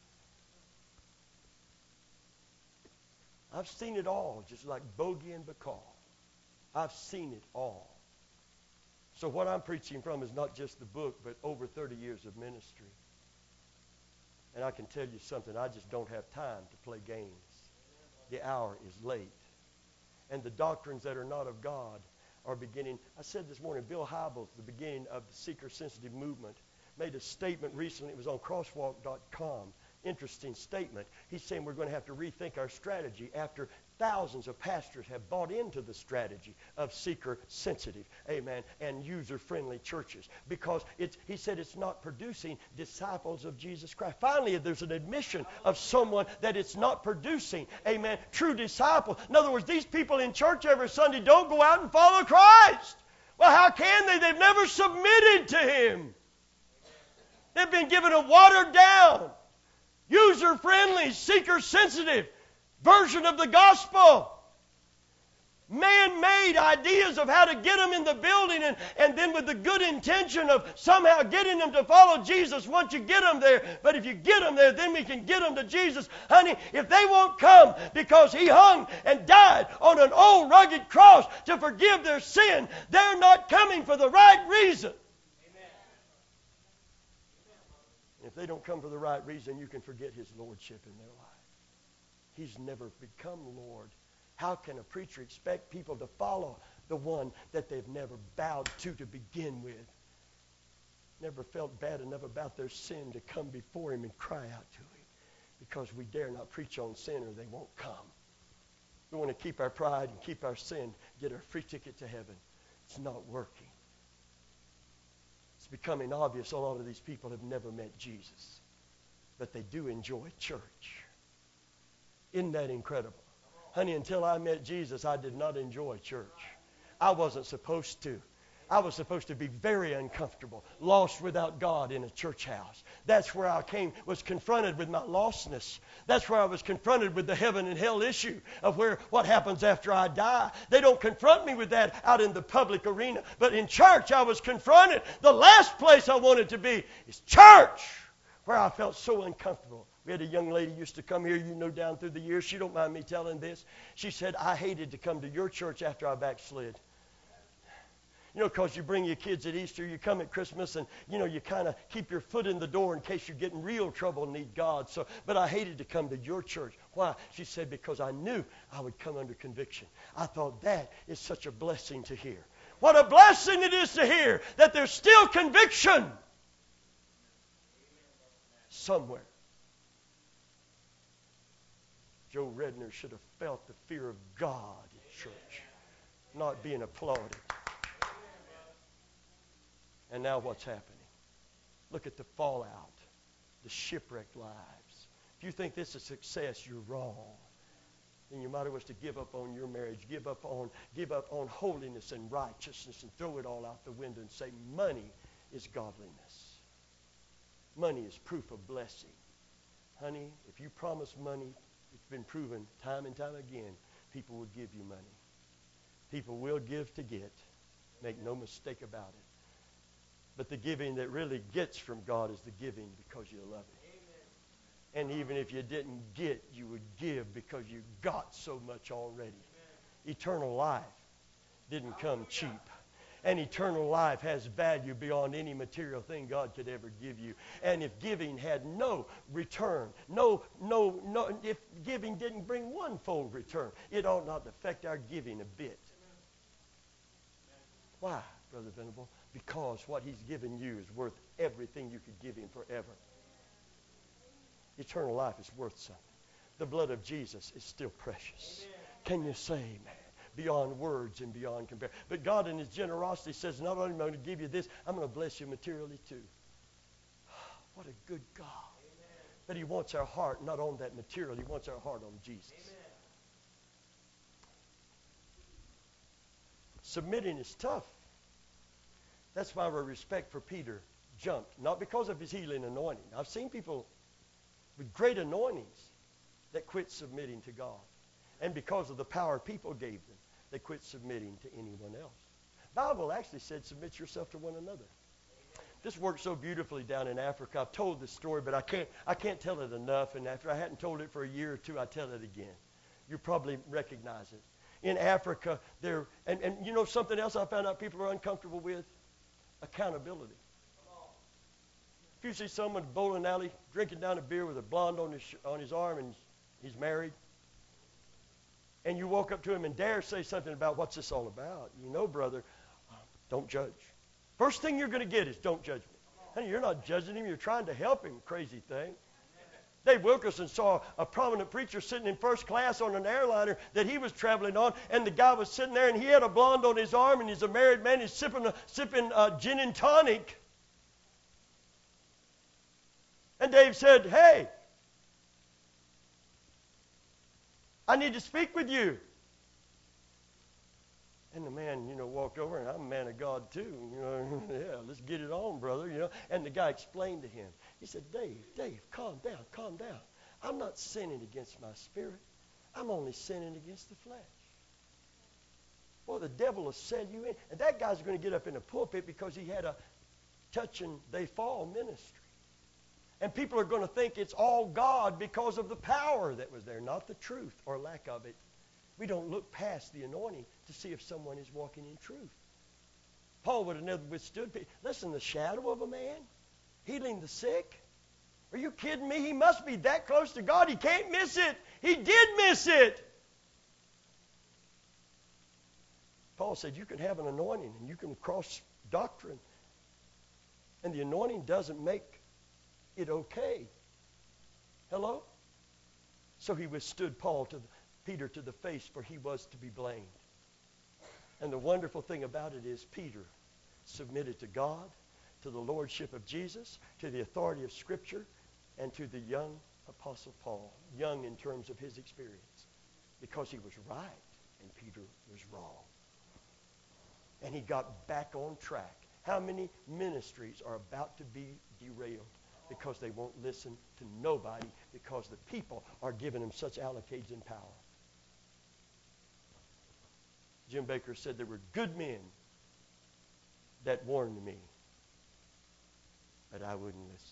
I've seen it all, just like Bogey and Bacall. I've seen it all. So what I'm preaching from is not just the book, but over thirty years of ministry. And I can tell you something, I just don't have time to play games. The hour is late. And the doctrines that are not of God are beginning. I said this morning, Bill Hybels, the beginning of the seeker-sensitive movement, made a statement recently. It was on crosswalk dot com. Interesting statement. He's saying we're going to have to rethink our strategy after thousands of pastors have bought into the strategy of seeker-sensitive, amen, and user-friendly churches. Because it's, he said it's not producing disciples of Jesus Christ. Finally, there's an admission of someone that it's not producing, amen, true disciples. In other words, these people in church every Sunday don't go out and follow Christ. Well, how can they? They've never submitted to him. They've been given a watered-down, user-friendly, seeker-sensitive version of the gospel. Man-made ideas of how to get them in the building, and, and then with the good intention of somehow getting them to follow Jesus once you get them there. But if you get them there, then we can get them to Jesus. Honey, if they won't come because he hung and died on an old rugged cross to forgive their sin, they're not coming for the right reason. If they don't come for the right reason, you can forget his lordship in their life. He's never become Lord. How can a preacher expect people to follow the one that they've never bowed to to begin with? Never felt bad enough about their sin to come before him and cry out to him. Because we dare not preach on sin or they won't come. We want to keep our pride and keep our sin, get our free ticket to heaven. It's not working. It's becoming obvious a lot of these people have never met Jesus. But they do enjoy church. Isn't that incredible? Honey, until I met Jesus, I did not enjoy church. I wasn't supposed to. I was supposed to be very uncomfortable, lost without God in a church house. That's where I came, was confronted with my lostness. That's where I was confronted with the heaven and hell issue of where what happens after I die. They don't confront me with that out in the public arena. But in church, I was confronted. The last place I wanted to be is church, where I felt so uncomfortable. We had a young lady used to come here, you know, down through the years. She don't mind me telling this. She said, I hated to come to your church after I backslid. You know, because you bring your kids at Easter, you come at Christmas, and, you know, you kind of keep your foot in the door in case you get in real trouble and need God. So, but I hated to come to your church. Why? She said, because I knew I would come under conviction. I thought that is such a blessing to hear. What a blessing it is to hear that there's still conviction somewhere. Joe Redner should have felt the fear of God in church, not being applauded. And now what's happening? Look at the fallout, the shipwrecked lives. If you think this is success, you're wrong. Then you might as well to give up on your marriage, give up on, give up on holiness and righteousness, and throw it all out the window and say money is godliness. Money is proof of blessing. Honey, if you promise money, it's been proven time and time again, people will give you money. People will give to get. Make no mistake about it. But the giving that really gets from God is the giving because you love Him. And even if you didn't get, you would give because you got so much already. Eternal life didn't come cheap. And eternal life has value beyond any material thing God could ever give you. And if giving had no return, no, no, no, if giving didn't bring one-fold return, it ought not affect our giving a bit. Why, Brother Venable? Because what He's given you is worth everything you could give Him forever. eternal life is worth something. The blood of Jesus is still precious. Amen. Can you say amen? Beyond words and beyond compare. But God in his generosity says, not only am I going to give you this, I'm going to bless you materially too. What a good God. Amen. But he wants our heart not on that material. He wants our heart on Jesus. Amen. Submitting is tough. That's why our respect for Peter jumped. Not because of his healing anointing. I've seen people with great anointings that quit submitting to God. And because of the power people gave them, they quit submitting to anyone else. The Bible actually said, submit yourself to one another. This worked so beautifully down in Africa. I've told this story, but I can't, I can't tell it enough. And after I hadn't told it for a year or two, I tell it again. You probably recognize it. In Africa, there, and, and you know something else I found out people are uncomfortable with? Accountability. If you see someone in a bowling alley drinking down a beer with a blonde on his, on his arm and he's married, and you walk up to him and dare say something about what's this all about, you know, brother, don't judge. First thing you're going to get is don't judge me. Honey, you're not judging him. You're trying to help him, crazy thing. Dave Wilkerson saw a prominent preacher sitting in first class on an airliner that he was traveling on, and the guy was sitting there, and he had a blonde on his arm, and he's a married man. He's sipping, a, sipping uh, gin and tonic. And Dave said, hey, I need to speak with you. And the man, you know, walked over, and I'm a man of God too. You know, yeah, let's get it on, brother. You know, and the guy explained to him. He said, Dave, Dave, calm down, calm down. I'm not sinning against my spirit. I'm only sinning against the flesh. Well, the devil will sell you in. And that guy's going to get up in the pulpit because he had a touch and they fall ministry. And people are going to think it's all God because of the power that was there, not the truth or lack of it. We don't look past the anointing to see if someone is walking in truth. Paul would have never withstood. Listen, the shadow of a man healing the sick. Are you kidding me? He must be that close to God. He can't miss it. He did miss it. Paul said you can have an anointing and you can cross doctrine. And the anointing doesn't make it okay. Hello? So he withstood Paul to the Peter to the face, for he was to be blamed. And the wonderful thing about it is Peter submitted to God, to the lordship of Jesus, to the authority of Scripture, and to the young Apostle Paul, young in terms of his experience, because he was right and Peter was wrong. And he got back on track. How many ministries are about to be derailed because they won't listen to nobody because the people are giving them such allocates and power? Jim Baker said there were good men that warned me, but I wouldn't listen.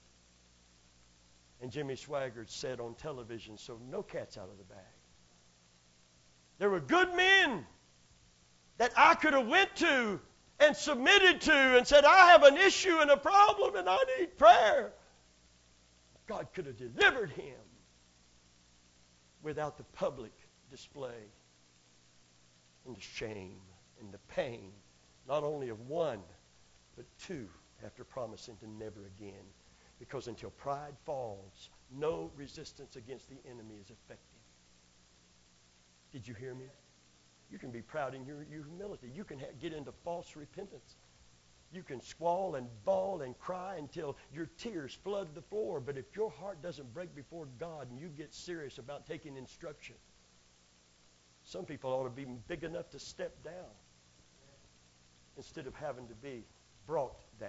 And Jimmy Swaggart said on television, so no cat's out of the bag. There were good men that I could have went to and submitted to and said, I have an issue and a problem and I need prayer. God could have delivered him without the public display and the shame and the pain, not only of one, but two, after promising to never again. Because until pride falls, no resistance against the enemy is effective. Did you hear me? You can be proud in your, your humility. You can ha- get into false repentance. You can squall and bawl and cry until your tears flood the floor. But if your heart doesn't break before God and you get serious about taking instruction, some people ought to be big enough to step down instead of having to be brought down.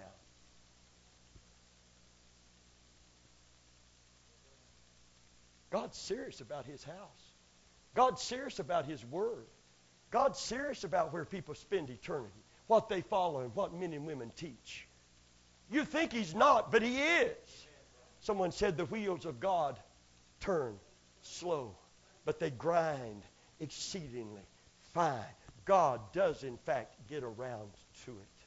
God's serious about his house. God's serious about his word. God's serious about where people spend eternity, what they follow, and what men and women teach. You think he's not, but he is. Someone said the wheels of God turn slow, but they grind exceedingly fine. God does, in fact, get around to it.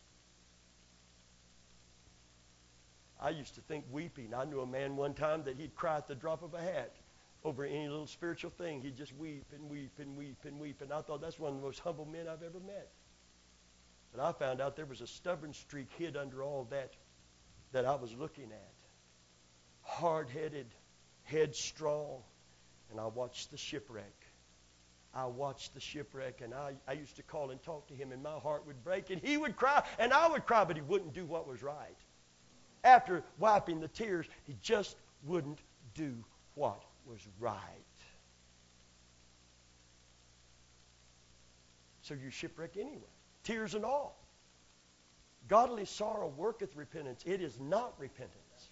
I used to think weeping. I knew a man one time that he'd cry at the drop of a hat over any little spiritual thing. He'd just weep and weep and weep and weep. And I thought that's one of the most humble men I've ever met. But I found out there was a stubborn streak hid under all that that I was looking at. Hard-headed, headstrong. And I watched the shipwreck. I watched the shipwreck, and I, I used to call and talk to him, and my heart would break, and he would cry, and I would cry, but he wouldn't do what was right. After wiping the tears, he just wouldn't do what was right. So you shipwreck anyway, tears and all. Godly sorrow worketh repentance. It is not repentance.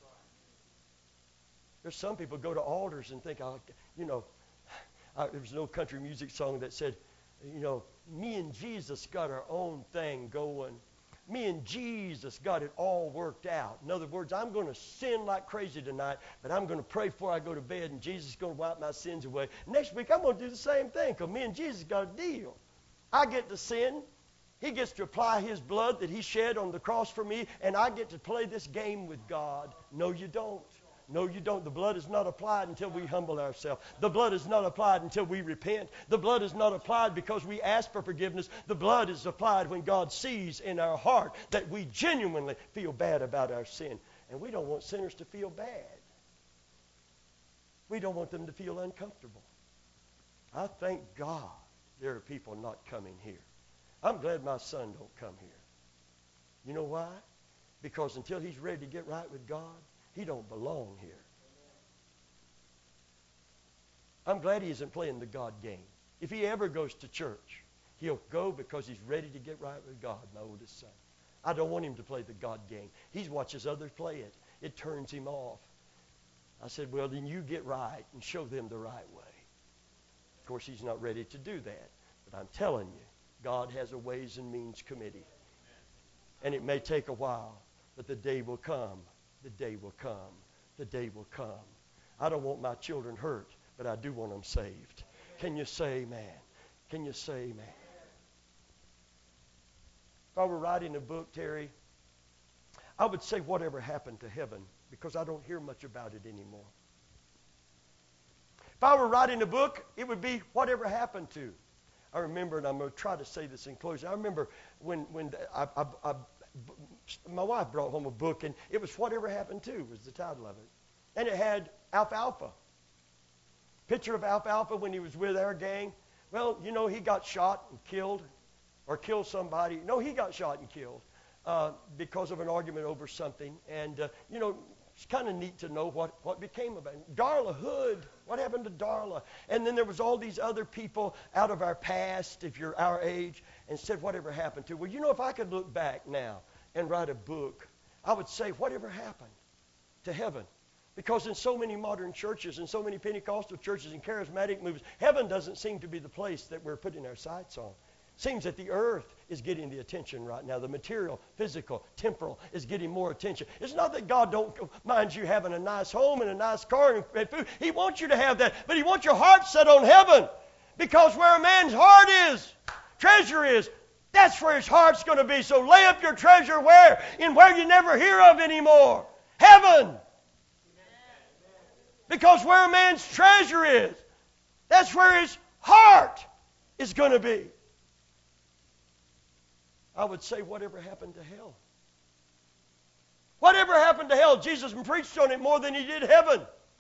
There's some people go to altars and think, oh, you know, uh, there was an old country music song that said, you know, me and Jesus got our own thing going. Me and Jesus got it all worked out. In other words, I'm going to sin like crazy tonight, but I'm going to pray before I go to bed, and Jesus is going to wipe my sins away. Next week, I'm going to do the same thing because me and Jesus got a deal. I get to sin. He gets to apply his blood that he shed on the cross for me, and I get to play this game with God. No, you don't. No, you don't. The blood is not applied until we humble ourselves. The blood is not applied until we repent. The blood is not applied because we ask for forgiveness. The blood is applied when God sees in our heart that we genuinely feel bad about our sin. And we don't want sinners to feel bad. We don't want them to feel uncomfortable. I thank God there are people not coming here. I'm glad my son don't come here. You know why? Because until he's ready to get right with God, he don't belong here. I'm glad he isn't playing the God game. If he ever goes to church, he'll go because he's ready to get right with God, my oldest son. I don't want him to play the God game. He watches others play it. It turns him off. I said, well, then you get right and show them the right way. Of course, he's not ready to do that. But I'm telling you, God has a Ways and Means Committee. And it may take a while, but the day will come. The day will come. The day will come. I don't want my children hurt, but I do want them saved. Can you say amen? Can you say amen? If I were writing a book, Terry, I would say whatever happened to heaven, because I don't hear much about it anymore. If I were writing a book, it would be whatever happened to. I remember, and I'm going to try to say this in closing, I remember when, when I, I, I my wife brought home a book, and it was Whatever Happened To was the title of it. And it had Alfalfa. Picture of Alfalfa when he was with our gang. Well, you know, he got shot and killed, or killed somebody. No, he got shot and killed uh, because of an argument over something. And, uh, you know, it's kind of neat to know what, what became of it. Darla Hood, what happened to Darla? And then there was all these other people out of our past, if you're our age, and said whatever happened to. Well, you know, if I could look back now and write a book, I would say whatever happened to heaven. Because in so many modern churches and so many Pentecostal churches and charismatic movements, heaven doesn't seem to be the place that we're putting our sights on. Seems that the earth is getting the attention right now. The material, physical, temporal is getting more attention. It's not that God don't mind you having a nice home and a nice car and food. He wants you to have that, but he wants your heart set on heaven. Because where a man's heart is, treasure is, that's where his heart's going to be. So lay up your treasure where? In where you never hear of anymore. Heaven. Because where a man's treasure is, that's where his heart is going to be. I would say whatever happened to hell. Whatever happened to hell, Jesus preached on it more than he did heaven.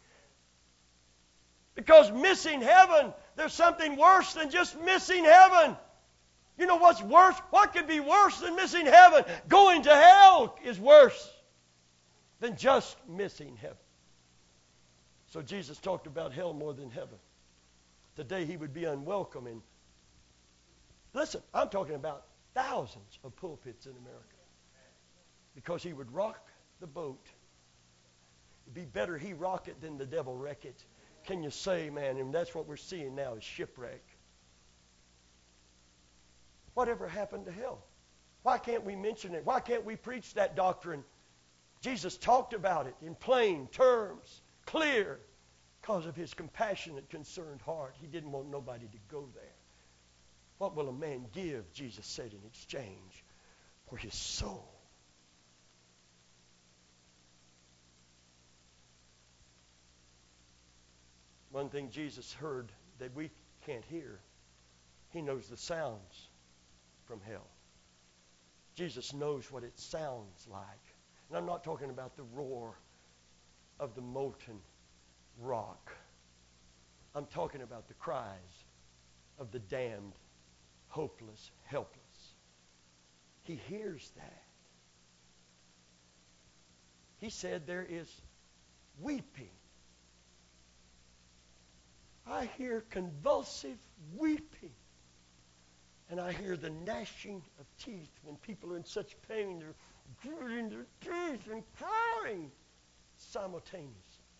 Because missing heaven, there's something worse than just missing heaven. You know what's worse? What could be worse than missing heaven? Going to hell is worse than just missing heaven. So Jesus talked about hell more than heaven. Today he would be unwelcome in. Listen, I'm talking about thousands of pulpits in America. Because he would rock the boat. It'd be better he rock it than the devil wreck it. Can you say, man? And that's what we're seeing now is shipwreck. Whatever happened to hell? Why can't we mention it? Why can't we preach that doctrine? Jesus talked about it in plain terms, clear, because of his compassionate, concerned heart. He didn't want nobody to go there. What will a man give, Jesus said, in exchange for his soul? One thing Jesus heard that we can't hear, he knows the sounds from hell. Jesus knows what it sounds like. And I'm not talking about the roar of the molten rock. I'm talking about the cries of the damned, hopeless, helpless. He hears that. He said there is weeping. I hear convulsive weeping. And I hear the gnashing of teeth when people are in such pain. They're gritting their teeth and crying simultaneously.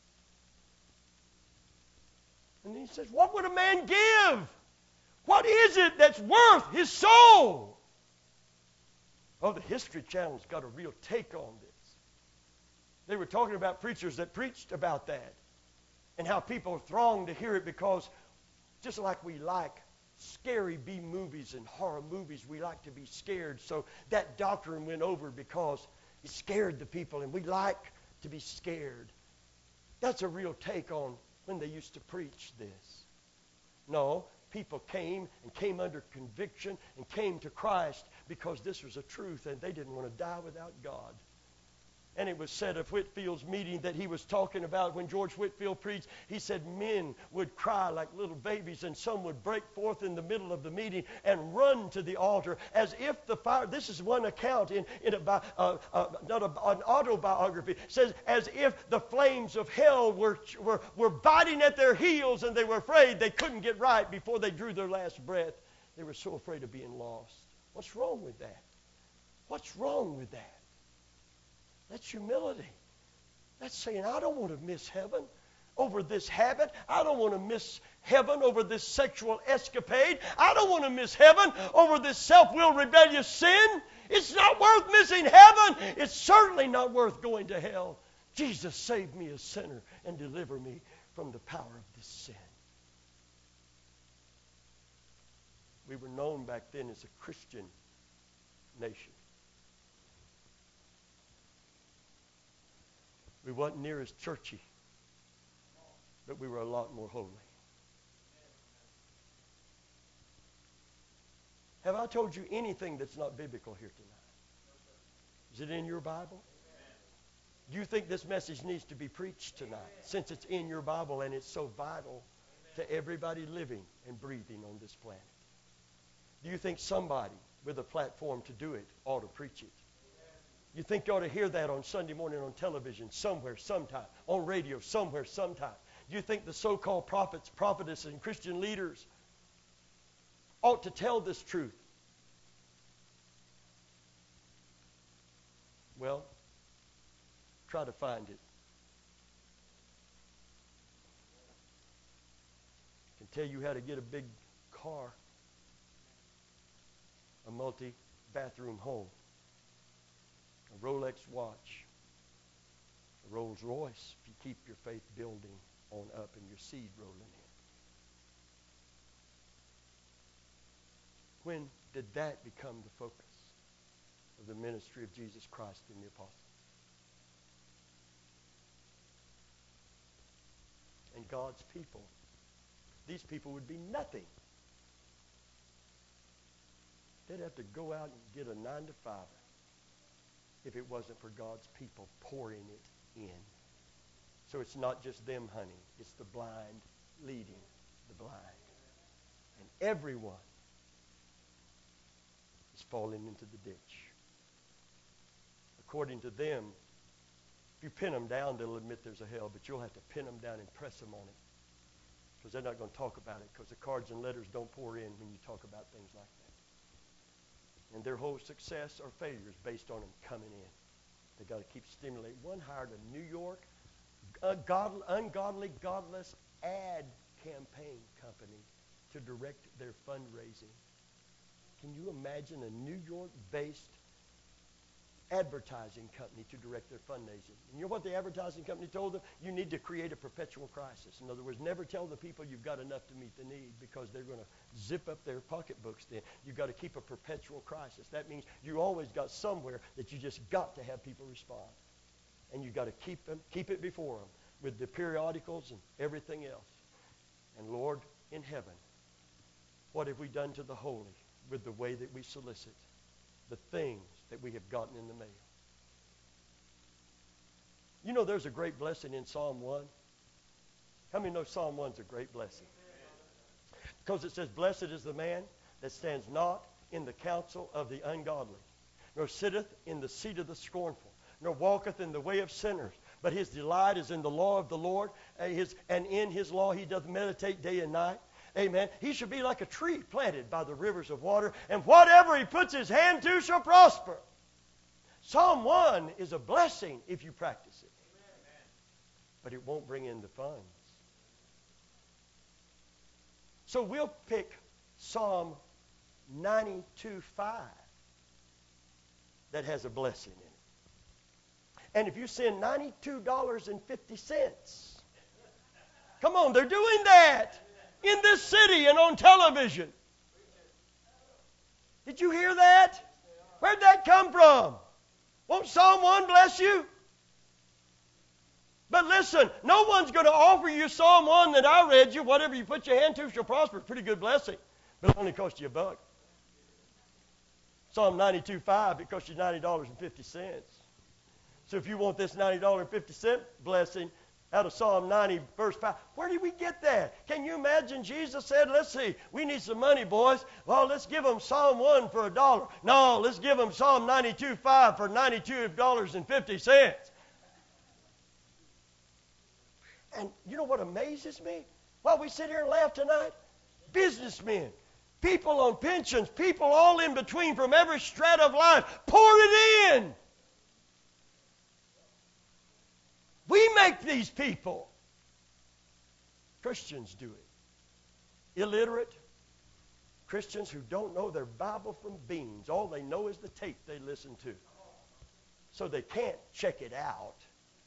And he says, what would a man give? What is it that's worth his soul? Oh, the History Channel's got a real take on this. They were talking about preachers that preached about that and how people thronged to hear it because just like we like scary B movies and horror movies, we like to be scared. So that doctrine went over because it scared the people, and we like to be scared. That's a real take on when they used to preach this. No, people came and came under conviction and came to Christ because this was a truth, and they didn't want to die without God. And it was said of Whitfield's meeting that he was talking about when George Whitfield preached. He said men would cry like little babies, and some would break forth in the middle of the meeting and run to the altar as if the fire. This is one account in, in a, uh, uh, not a, an autobiography. Says as if the flames of hell were, were, were biting at their heels, and they were afraid they couldn't get right before they drew their last breath. They were so afraid of being lost. What's wrong with that? What's wrong with that? That's humility. That's saying, I don't want to miss heaven over this habit. I don't want to miss heaven over this sexual escapade. I don't want to miss heaven over this self-willed rebellious sin. It's not worth missing heaven. It's certainly not worth going to hell. Jesus saved me a sinner and delivered me from the power of this sin. We were known back then as a Christian nation. We wasn't near as churchy, but we were a lot more holy. Have I told you anything that's not biblical here tonight? Is it in your Bible? Do you think this message needs to be preached tonight, since it's in your Bible and it's so vital to everybody living and breathing on this planet? Do you think somebody with a platform to do it ought to preach it? You think you ought to hear that on Sunday morning on television, somewhere, sometime, on radio, somewhere, sometime? Do you think the so-called prophets, prophetesses, and Christian leaders ought to tell this truth? Well, try to find it. I can tell you how to get a big car, a multi-bathroom home, a Rolex watch, a Rolls Royce, if you keep your faith building on up and your seed rolling in. When did that become the focus of the ministry of Jesus Christ and the apostles? And God's people, these people would be nothing. They'd have to go out and get a nine to five if it wasn't for God's people pouring it in. So it's not just them, honey. It's the blind leading the blind. And everyone is falling into the ditch. According to them, if you pin them down, they'll admit there's a hell, but you'll have to pin them down and press them on it, because they're not going to talk about it, because the cards and letters don't pour in when you talk about things like that. And their whole success or failure is based on them coming in. They've got to keep stimulating. One hired a New York ungodly, ungodly, godless ad campaign company to direct their fundraising. Can you imagine a New York-based advertising company to direct their fundraising? And you know what the advertising company told them? You need to create a perpetual crisis. In other words, never tell the people you've got enough to meet the need, because they're going to zip up their pocketbooks then. You've got to keep a perpetual crisis. That means you always got somewhere that you just got to have people respond. And you've got to keep them, keep it before them with the periodicals and everything else. And Lord, in heaven, what have we done to the holy with the way that we solicit the things that we have gotten in the mail? You know, there's a great blessing in Psalm one. How many know Psalm one is a great blessing? Because it says, blessed is the man that stands not in the counsel of the ungodly, nor sitteth in the seat of the scornful, nor walketh in the way of sinners. But his delight is in the law of the Lord, and, his, and in his law he doth meditate day and night. Amen. He should be like a tree planted by the rivers of water, and whatever he puts his hand to shall prosper. Psalm one is a blessing if you practice it. But it won't bring in the funds. So we'll pick Psalm ninety-two five that has a blessing in it. And if you send ninety-two dollars and fifty cents, come on, they're doing that in this city and on television. Did you hear that? Where'd that come from? Won't Psalm one bless you? But listen, no one's going to offer you Psalm one that I read you. Whatever you put your hand to shall prosper. Pretty good blessing. But it only cost you a buck. Psalm ninety-two five, it cost you ninety dollars and fifty cents. So if you want this ninety dollars and fifty cents blessing out of Psalm ninety, verse five, where did we get that? Can you imagine Jesus said, let's see, we need some money, boys. Well, let's give them Psalm one for a dollar. No, let's give them Psalm ninety-two five for ninety-two dollars and fifty cents. And you know what amazes me? While we sit here and laugh tonight, businessmen, people on pensions, people all in between from every strata of life, pour it in. We make these people. Christians do it. Illiterate Christians who don't know their Bible from beans. All they know is the tape they listen to. So they can't check it out.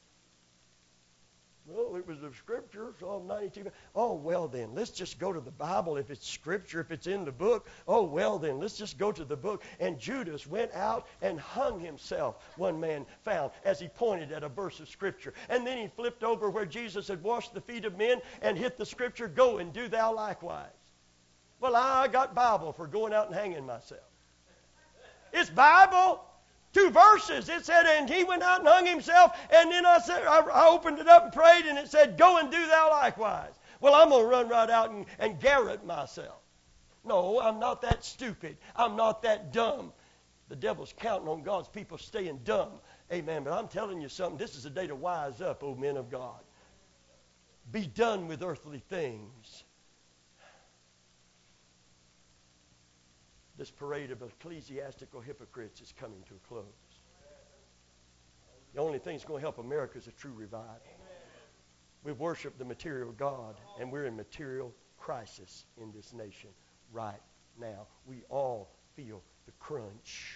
Well, it was the Scripture, Psalm ninety-two. Oh, well then, let's just go to the Bible if it's Scripture, if it's in the book. Oh, well then, let's just go to the book. And Judas went out and hung himself, one man found, as he pointed at a verse of Scripture. And then he flipped over where Jesus had washed the feet of men and hit the Scripture, go and do thou likewise. Well, I got Bible for going out and hanging myself. It's Bible. Two verses. It said, and he went out and hung himself. And then I said, I, I opened it up and prayed, and it said, go and do thou likewise. Well, I'm going to run right out and, and garrote myself. No, I'm not that stupid. I'm not that dumb. The devil's counting on God's people staying dumb. Amen. But I'm telling you something. This is a day to wise up, O men of God. Be done with earthly things. This parade of ecclesiastical hypocrites is coming to a close. The only thing that's going to help America is a true revival. We worship the material God, and we're in material crisis in this nation right now. We all feel the crunch.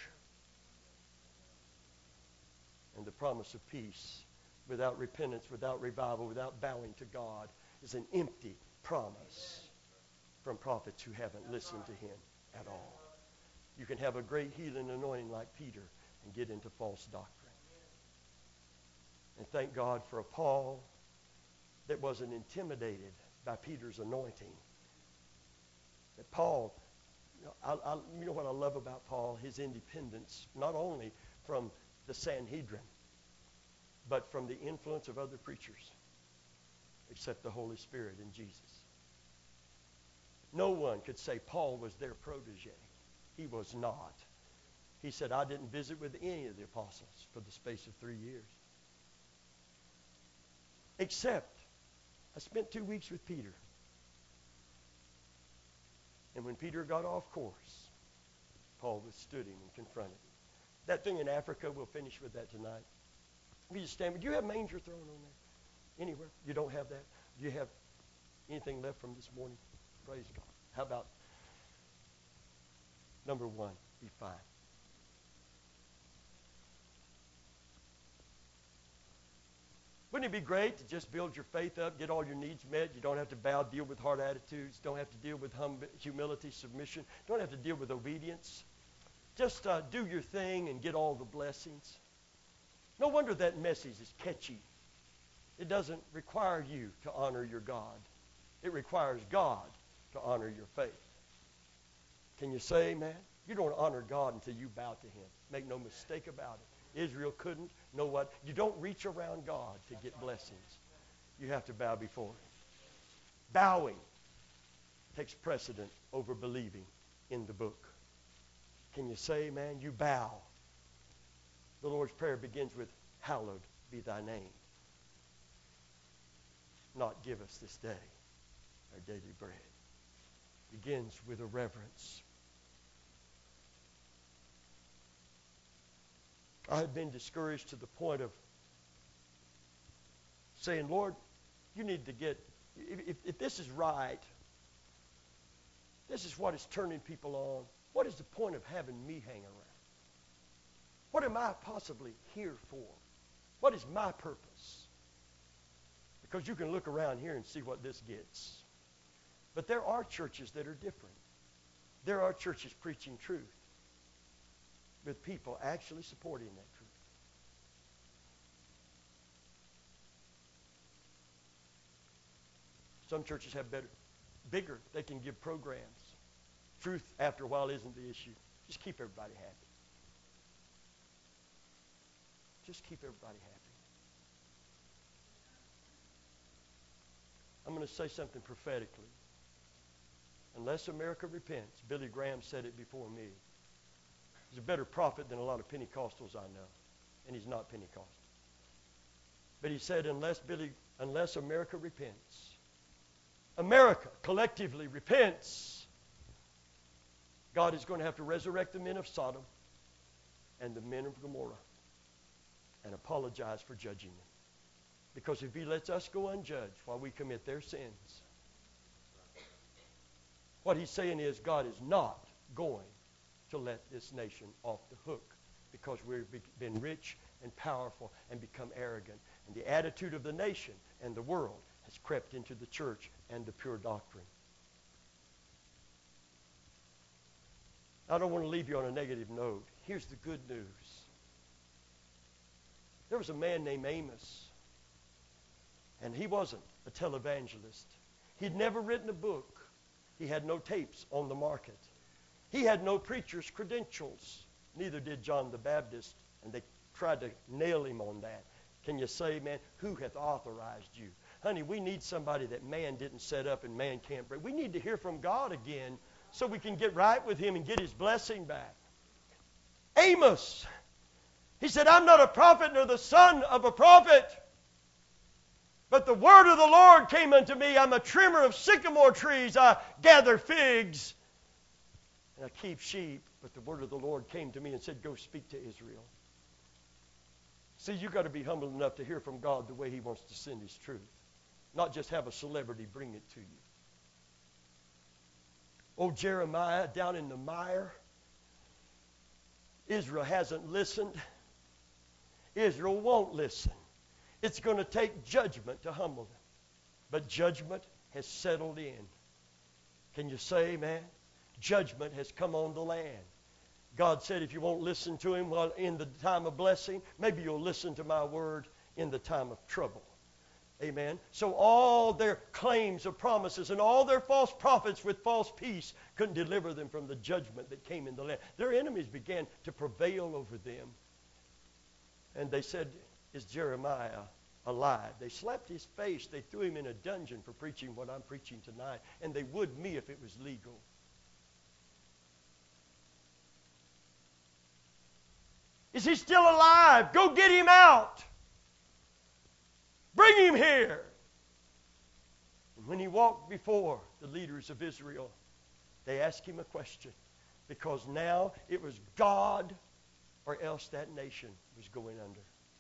And the promise of peace without repentance, without revival, without bowing to God is an empty promise from prophets who haven't listened to him at all. You can have a great healing anointing like Peter and get into false doctrine. And thank God for a Paul that wasn't intimidated by Peter's anointing. That Paul, you know, I, I, you know what I love about Paul? His independence, not only from the Sanhedrin, but from the influence of other preachers, except the Holy Spirit and Jesus. No one could say Paul was their protege. He was not. He said, I didn't visit with any of the apostles for the space of three years. Except I spent two weeks with Peter. And when Peter got off course, Paul withstood him and confronted him. That thing in Africa, we'll finish with that tonight. Will you stand? Do you have manger thrown on there? Anywhere? You don't have that? Do you have anything left from this morning? Praise God. How about number one, be fine. Wouldn't it be great to just build your faith up, get all your needs met? You don't have to bow, deal with hard attitudes. Don't have to deal with hum- humility, submission. Don't have to deal with obedience. Just uh, do your thing and get all the blessings. No wonder that message is catchy. It doesn't require you to honor your God. It requires God to honor your faith. Can you say amen? You don't honor God until you bow to him. Make no mistake about it. Israel couldn't. Know what? You don't reach around God to get blessings. You have to bow before him. Bowing takes precedent over believing in the book. Can you say, man, you bow? The Lord's Prayer begins with, hallowed be thy name. Not give us this day our daily bread. Begins with a reverence. I had been discouraged to the point of saying, Lord, you need to get, if, if this is right, this is what is turning people on, what is the point of having me hang around? What am I possibly here for? What is my purpose? Because you can look around here and see what this gets. But there are churches that are different. There are churches preaching truth with people actually supporting that truth. Some churches have better, bigger, they can give programs. Truth, after a while, isn't the issue. Just keep everybody happy. Just keep everybody happy. I'm going to say something prophetically. Unless America repents, Billy Graham said it before me. He's a better prophet than a lot of Pentecostals I know. And he's not Pentecostal. But he said, unless Billy, unless America repents, America collectively repents, God is going to have to resurrect the men of Sodom and the men of Gomorrah and apologize for judging them. Because if he lets us go unjudged while we commit their sins, what he's saying is God is not going to let this nation off the hook because we've been rich and powerful and become arrogant. And the attitude of the nation and the world has crept into the church and the pure doctrine. I don't want to leave you on a negative note. Here's the good news. There was a man named Amos, and he wasn't a televangelist. He'd never written a book. He had no tapes on the market. He had no preacher's credentials. Neither did John the Baptist, and they tried to nail him on that. Can you say, man, who hath authorized you? Honey, we need somebody that man didn't set up and man can't break. We need to hear from God again so we can get right with him and get his blessing back. Amos, he said, I'm not a prophet nor the son of a prophet. But the word of the Lord came unto me. I'm a trimmer of sycamore trees. I gather figs. And I keep sheep. But the word of the Lord came to me and said, go speak to Israel. See, you've got to be humble enough to hear from God the way he wants to send his truth. Not just have a celebrity bring it to you. Oh, Jeremiah, down in the mire. Israel hasn't listened. Israel won't listen. It's going to take judgment to humble them. But judgment has settled in. Can you say, man? Judgment has come on the land. God said if you won't listen to him while in the time of blessing, maybe you'll listen to my word in the time of trouble. Amen. So all their claims of promises and all their false prophets with false peace couldn't deliver them from the judgment that came in the land. Their enemies began to prevail over them. And they said, is Jeremiah alive? They slapped his face. They threw him in a dungeon for preaching what I'm preaching tonight. And they would me if it was legal. Is he still alive? Go get him out. Bring him here. And when he walked before the leaders of Israel, they asked him a question. Because now it was God or else that nation was going under.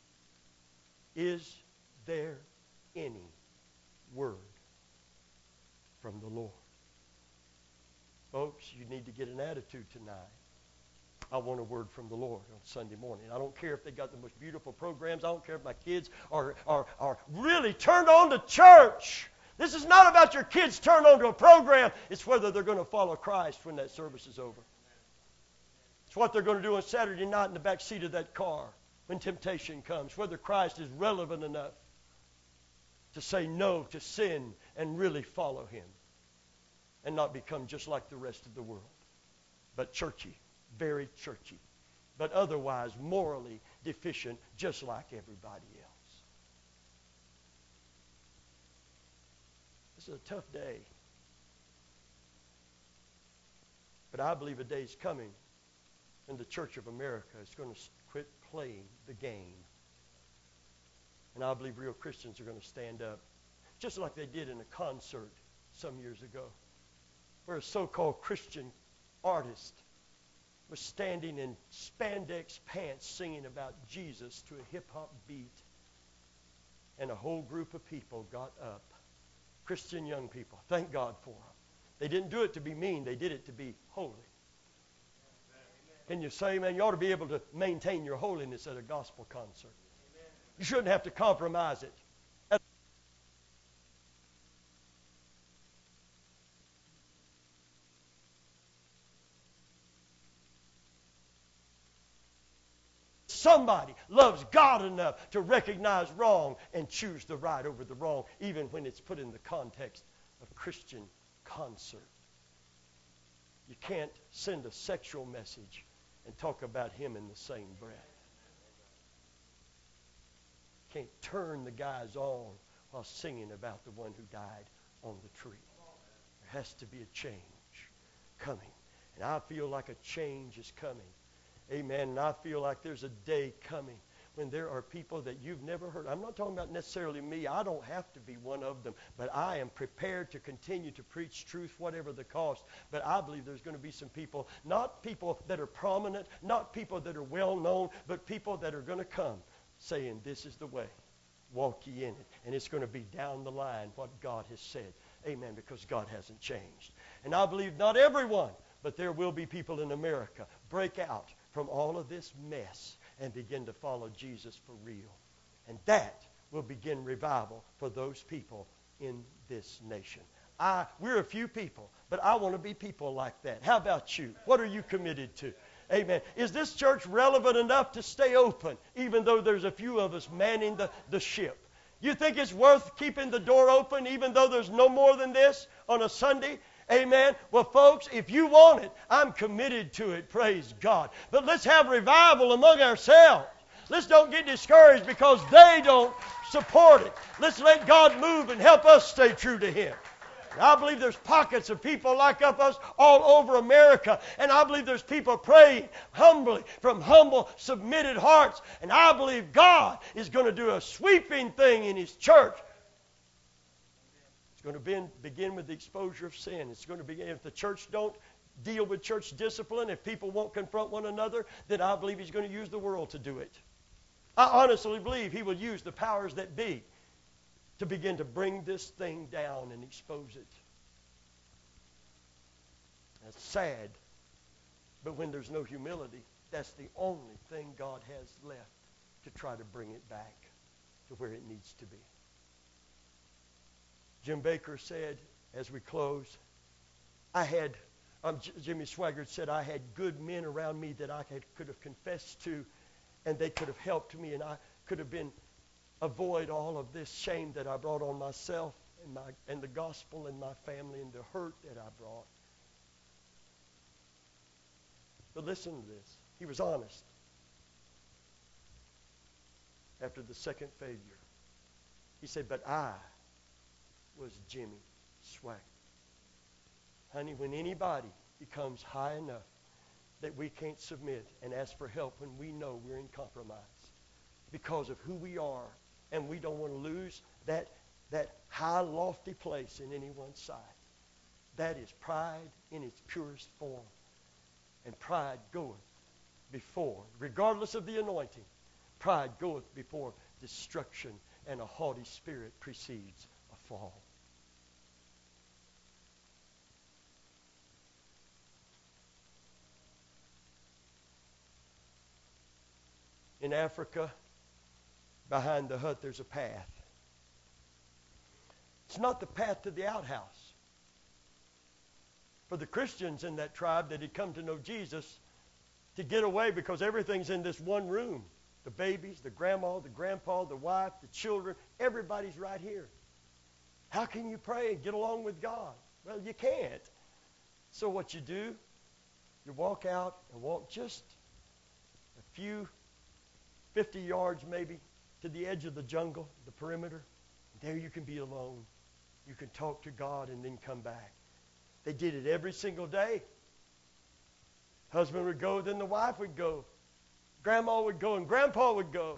Is there any word from the Lord? Folks, you need to get an attitude tonight. I want a word from the Lord on Sunday morning. I don't care if they got the most beautiful programs. I don't care if my kids are, are, are really turned on to church. This is not about your kids turned on to a program. It's whether they're going to follow Christ when that service is over. It's what they're going to do on Saturday night in the back seat of that car when temptation comes. Whether Christ is relevant enough to say no to sin and really follow him and not become just like the rest of the world. But churchy. Very churchy, but otherwise morally deficient, just like everybody else. This is a tough day. But I believe a day is coming when the Church of America is going to quit playing the game. And I believe real Christians are going to stand up, just like they did in a concert some years ago, where a so-called Christian artist was standing in spandex pants singing about Jesus to a hip-hop beat. And a whole group of people got up, Christian young people. Thank God for them. They didn't do it to be mean. They did it to be holy. Can you say, man, you ought to be able to maintain your holiness at a gospel concert. You shouldn't have to compromise it. Somebody loves God enough to recognize wrong and choose the right over the wrong, even when it's put in the context of Christian concert. You can't send a sexual message and talk about him in the same breath. Can't turn the guys on while singing about the one who died on the tree. There has to be a change coming. And I feel like a change is coming. Amen. And I feel like there's a day coming when there are people that you've never heard. I'm not talking about necessarily me. I don't have to be one of them. But I am prepared to continue to preach truth, whatever the cost. But I believe there's going to be some people, not people that are prominent, not people that are well known, but people that are going to come saying, this is the way. Walk ye in it. And it's going to be down the line what God has said. Amen. Because God hasn't changed. And I believe not everyone, but there will be people in America break out from all of this mess and begin to follow Jesus for real. And that will begin revival for those people in this nation. I, we're a few people, but I want to be people like that. How about you? What are you committed to? Amen. Is this church relevant enough to stay open, even though there's a few of us manning the, the ship? You think it's worth keeping the door open, even though there's no more than this on a Sunday? Amen. Well, folks, if you want it, I'm committed to it. Praise God. But let's have revival among ourselves. Let's don't get discouraged because they don't support it. Let's let God move and help us stay true to Him. And I believe there's pockets of people like us all over America. And I believe there's people praying humbly from humble, submitted hearts. And I believe God is going to do a sweeping thing in His church. It's going to be, begin with the exposure of sin. It's going to begin, if the church don't deal with church discipline, if people won't confront one another, then I believe He's going to use the world to do it. I honestly believe He will use the powers that be to begin to bring this thing down and expose it. That's sad, but when there's no humility, that's the only thing God has left to try to bring it back to where it needs to be. Jim Baker said, as we close, I had, um, J- Jimmy Swaggart said, I had good men around me that I had, could have confessed to, and they could have helped me, and I could have been, avoid all of this shame that I brought on myself and, my, and the gospel and my family and the hurt that I brought. But listen to this. He was honest. After the second failure, he said, but I was Jimmy Swaggart. Honey, when anybody becomes high enough that we can't submit and ask for help when we know we're in compromise because of who we are, and we don't want to lose that, that high, lofty place in anyone's sight, that is pride in its purest form. And pride goeth before, regardless of the anointing, pride goeth before destruction, and a haughty spirit precedes a fall. In Africa, behind the hut, there's a path. It's not the path to the outhouse. For the Christians in that tribe that had come to know Jesus, to get away because everything's in this one room. The babies, the grandma, the grandpa, the wife, the children, everybody's right here. How can you pray and get along with God? Well, you can't. So what you do, you walk out and walk just a few, fifty yards maybe, to the edge of the jungle, the perimeter. There you can be alone You can talk to God and then come back. They did it every single day. Husband would go, then the wife would go. Grandma would go, and Grandpa would go.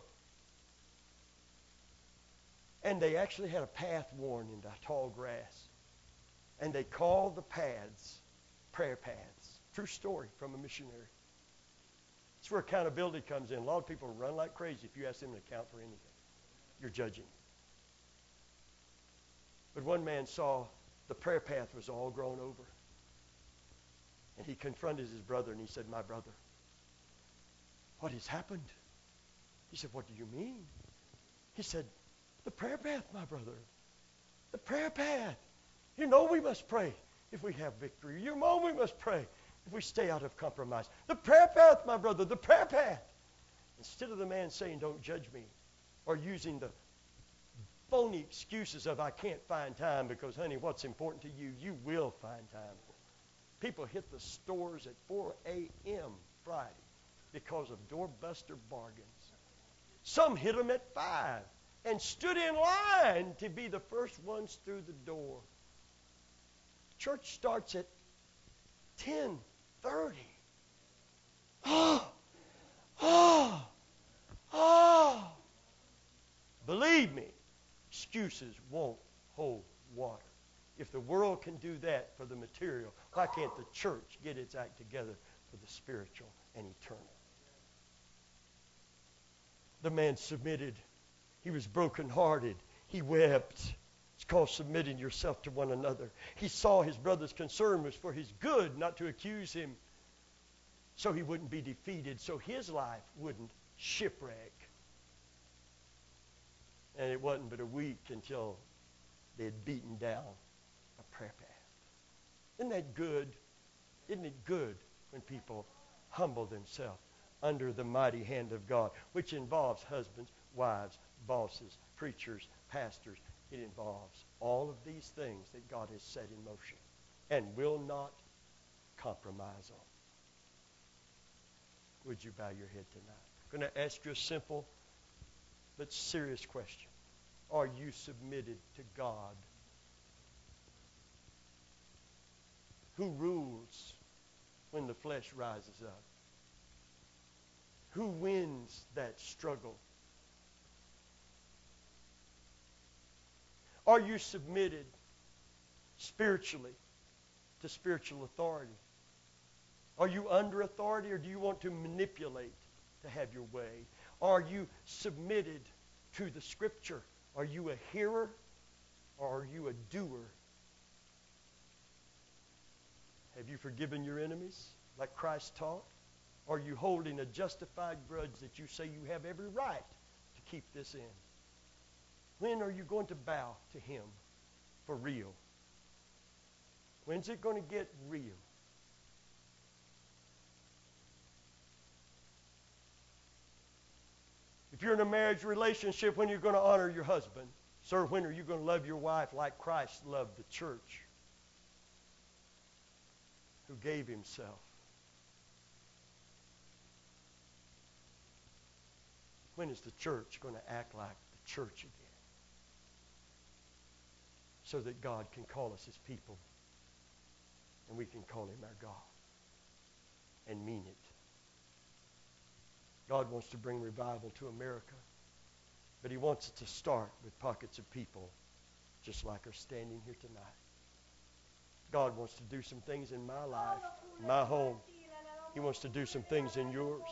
And they actually had a path worn into tall grass. And they called the paths prayer paths. True story from a missionary. That's where accountability comes in. A lot of people run like crazy if you ask them to account for anything. You're judging. But one man saw the prayer path was all grown over. And he confronted his brother and he said, "My brother, what has happened?" He said, "What do you mean?" He said, "The prayer path, my brother. The prayer path. You know we must pray if we have victory. You know we must pray if we stay out of compromise. The prayer path, my brother, the prayer path." Instead of the man saying, "Don't judge me," or using the phony excuses of, "I can't find time," because, honey, what's important to you, you will find time for. People hit the stores at four a.m. Friday because of doorbuster bargains. Some hit them at five and stood in line to be the first ones through the door. Church starts at ten thirty. Oh, oh, oh. Believe me, excuses won't hold water. If the world can do that for the material, why can't the church get its act together for the spiritual and eternal? The man submitted. He was brokenhearted. He wept. It's called submitting yourself to one another. He saw his brother's concern was for his good, not to accuse him, so he wouldn't be defeated, so his life wouldn't shipwreck. And it wasn't but a week until they had beaten down a prayer path. Isn't that good? Isn't it good when people humble themselves under the mighty hand of God, which involves husbands, wives, bosses, preachers, pastors. It involves all of these things that God has set in motion and will not compromise on. Would you bow your head tonight? I'm going to ask you a simple but serious question. Are you submitted to God, who rules when the flesh rises up? Who wins that struggle? Are you submitted spiritually to spiritual authority? Are you under authority, or do you want to manipulate to have your way? Are you submitted to the Scripture? Are you a hearer, or are you a doer? Have you forgiven your enemies like Christ taught? Are you holding a justified grudge that you say you have every right to keep this in? When are you going to bow to Him for real? When's it going to get real? If you're in a marriage relationship, when are you going to honor your husband? Sir, when are you going to love your wife like Christ loved the church, who gave Himself? When is the church going to act like the church again? So that God can call us His people, and we can call Him our God and mean it. God wants to bring revival to America, but He wants it to start with pockets of people just like are standing here tonight. God wants to do some things in my life, in my home. He wants to do some things in yours.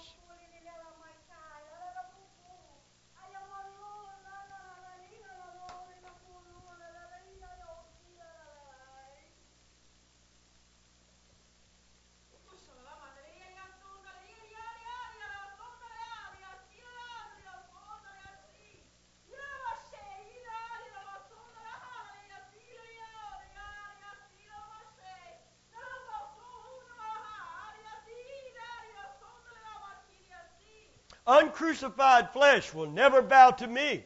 Uncrucified flesh will never bow to me.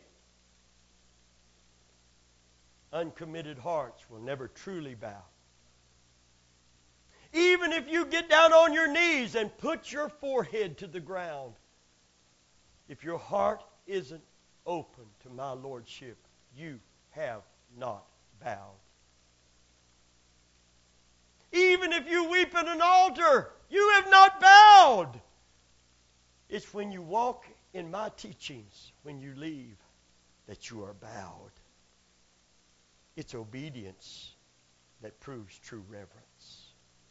Uncommitted hearts will never truly bow. Even if you get down on your knees and put your forehead to the ground, if your heart isn't open to my Lordship, you have not bowed. Even if you weep at an altar, you have not bowed. It's when you walk in my teachings, when you leave, that you are bowed. It's obedience that proves true reverence.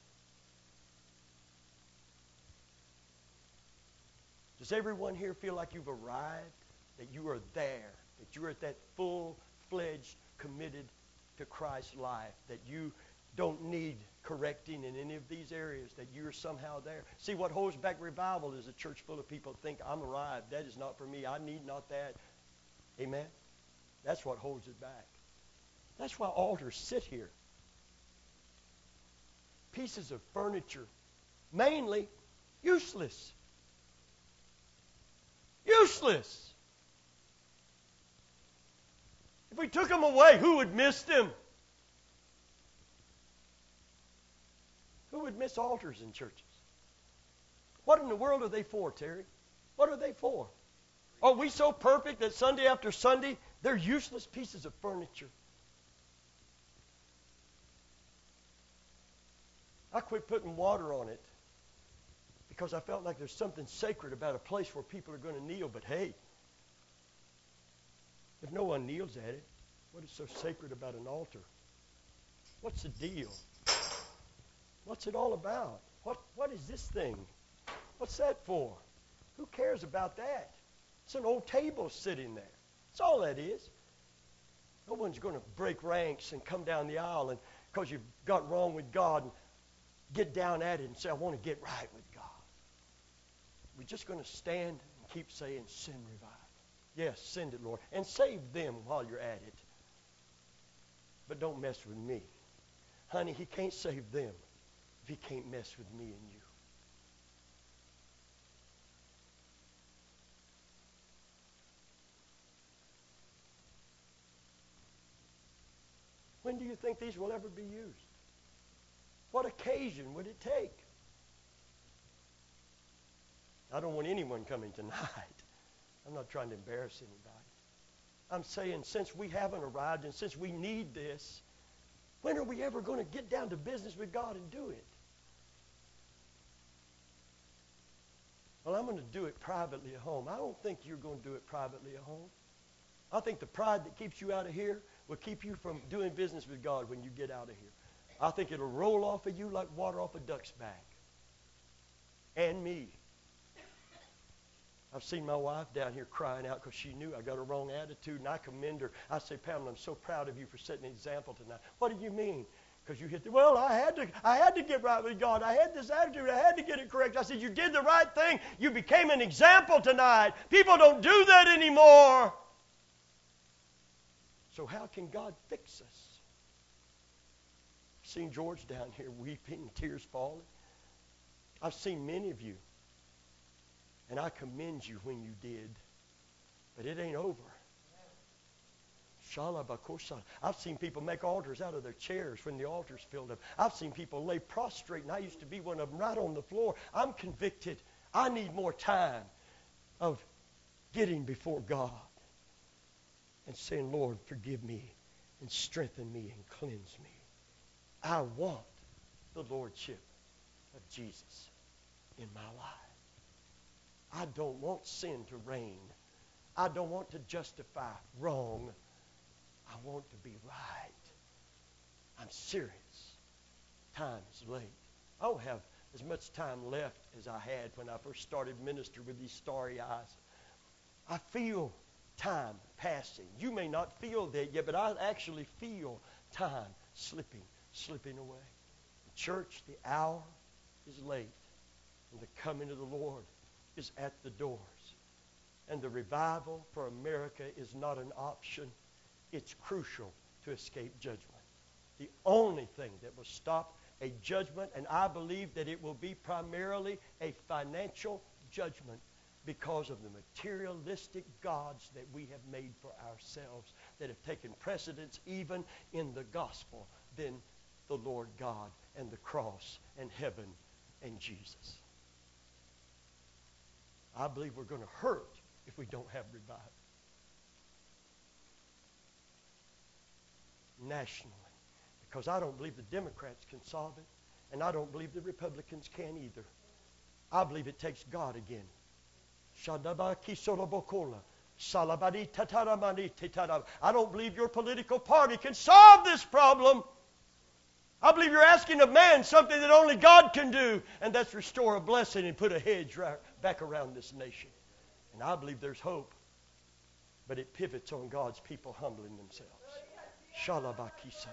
Does everyone here feel like you've arrived? That you are there? That you are at that full-fledged, committed to Christ's life? That you don't need correcting in any of these areas? That you're somehow there? See, what holds back revival is a church full of people think, I'm arrived. That is not for me. I need not that. Amen? That's what holds it back. That's why altars sit here. Pieces of furniture, mainly useless. Useless. If we took them away, who would miss them? Who would miss altars in churches? What in the world are they for, Terry? What are they for? Are we so perfect that Sunday after Sunday, they're useless pieces of furniture? I quit putting water on it because I felt like there's something sacred about a place where people are going to kneel. But hey, if no one kneels at it, what is so sacred about an altar? What's the deal? What's it all about? What What is this thing? What's that for? Who cares about that? It's an old table sitting there. That's all that is. No one's going to break ranks and come down the aisle and because you've got wrong with God and get down at it and say, I want to get right with God. We're just going to stand and keep saying, send revival. Yes, send it, Lord. And save them while you're at it. But don't mess with me. Honey, he can't save them if he can't mess with me and you. When do you think these will ever be used? What occasion would it take? I don't want anyone coming tonight. I'm not trying to embarrass anybody. I'm saying since we haven't arrived and since we need this, when are we ever going to get down to business with God and do it? Well, I'm going to do it privately at home. I don't think you're going to do it privately at home. I think the pride that keeps you out of here will keep you from doing business with God when you get out of here. I think it'll roll off of you like water off a duck's back. And me. I've seen my wife down here crying out because she knew I got a wrong attitude, and I commend her. I say, Pamela, I'm so proud of you for setting an example tonight. What do you mean? Because you hit the, well, I had to I had to get right with God. I had this attitude. I had to get it correct. I said, you did the right thing. You became an example tonight. People don't do that anymore. So how can God fix us? I've seen George down here weeping, tears falling. I've seen many of you. And I commend you when you did. But it ain't over. I've seen people make altars out of their chairs when the altar's filled up. I've seen people lay prostrate, and I used to be one of them right on the floor. I'm convicted. I need more time of getting before God and saying, Lord, forgive me and strengthen me and cleanse me. I want the lordship of Jesus in my life. I don't want sin to reign. I don't want to justify wrong. I want to be right. I'm serious. Time is late. I don't have as much time left as I had when I first started ministry with these starry eyes. I feel time passing. You may not feel that yet, but I actually feel time slipping, slipping away. Church, the hour is late, and the coming of the Lord is at the doors. And the revival for America is not an option. It's crucial to escape judgment. The only thing that will stop a judgment, and I believe that it will be primarily a financial judgment because of the materialistic gods that we have made for ourselves that have taken precedence even in the gospel than the Lord God and the cross and heaven and Jesus. I believe we're going to hurt if we don't have revival. nationally. Because I don't believe the Democrats can solve it, and I don't believe the Republicans can either. I believe it takes God again. I don't believe your political party can solve this problem. I believe you're asking of man something that only God can do, and that's restore a blessing and put a hedge right back around this nation. And I believe there's hope, but it pivots on God's people humbling themselves. Shalabakisana.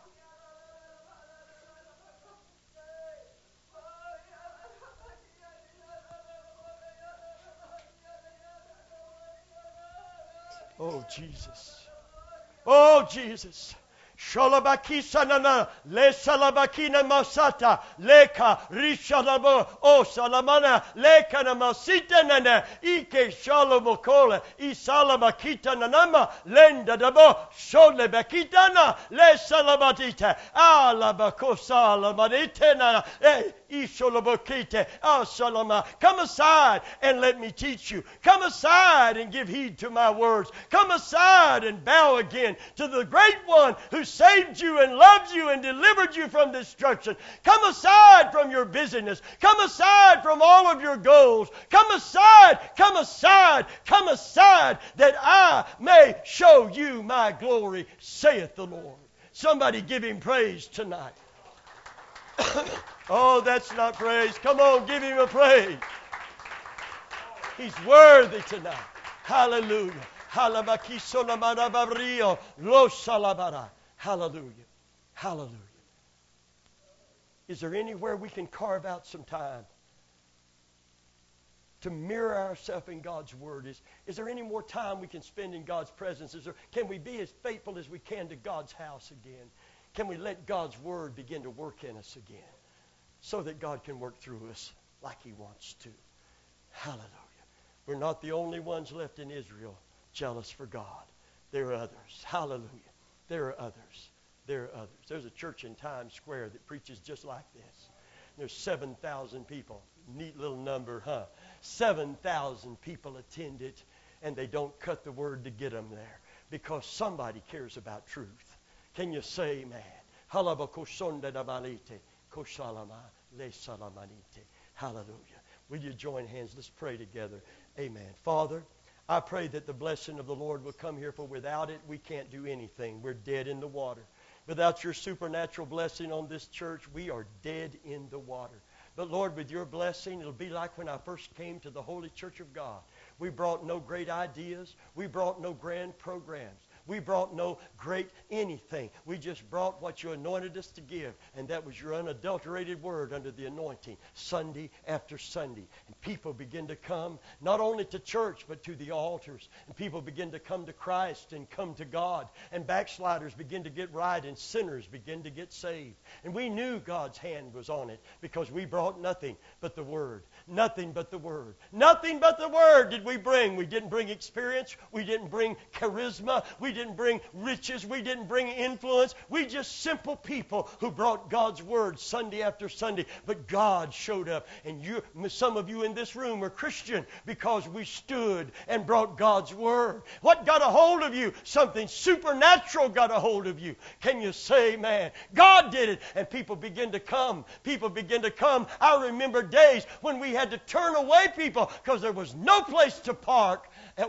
Oh, Jesus. Oh, Jesus. Shalabakisana le salabakina masata leka rishalabo o salamana leka na masita nana ike shalomokola isalabakita nanama lenda dabo sholebakitana le salabatita alabakosa lamadite nana eh isholabokite asalama. Come aside and let me teach you. Come aside and give heed to my words. Come aside and bow again to the great one who saved you and loved you and delivered you from destruction. Come aside from your busyness. Come aside from all of your goals. Come aside, come aside, come aside, that I may show you my glory, saith the Lord. Somebody give him praise tonight. Oh, that's not praise. Come on, give him a praise. He's worthy tonight. Hallelujah. Hallelujah. Hallelujah. Is there anywhere we can carve out some time to mirror ourselves in God's Word? Is, is there any more time we can spend in God's presence? Is there, can we be as faithful as we can to God's house again? Can we let God's Word begin to work in us again so that God can work through us like He wants to? Hallelujah. We're not the only ones left in Israel jealous for God. There are others. Hallelujah. There are others. There are others. There's a church in Times Square that preaches just like this. There's seven thousand people. Neat little number, huh? seven thousand people attend it, and they don't cut the word to get them there because somebody cares about truth. Can you say amen? Hallelujah. Will you join hands? Let's pray together. Amen. Father, I pray that the blessing of the Lord will come here, for without it, we can't do anything. We're dead in the water. Without your supernatural blessing on this church, we are dead in the water. But Lord, with your blessing, it'll be like when I first came to the Holy Church of God. We brought no great ideas. We brought no grand programs. We brought no great anything. We just brought what you anointed us to give, and that was your unadulterated word under the anointing, Sunday after Sunday. And people begin to come, not only to church, but to the altars. And people begin to come to Christ and come to God. And backsliders begin to get right, and sinners begin to get saved. And we knew God's hand was on it because we brought nothing but the Word. Nothing but the Word. Nothing but the Word did we bring. We didn't bring experience. We didn't bring charisma. We didn't bring riches. We didn't bring influence. We just simple people who brought God's Word Sunday after Sunday. But God showed up. And you, some of you in this room are Christian because we stood and brought God's Word. What got a hold of you? Something supernatural got a hold of you. Can you say, man, God did it? And people begin to come. People begin to come. I remember days when we had to turn away people because there was no place to park. And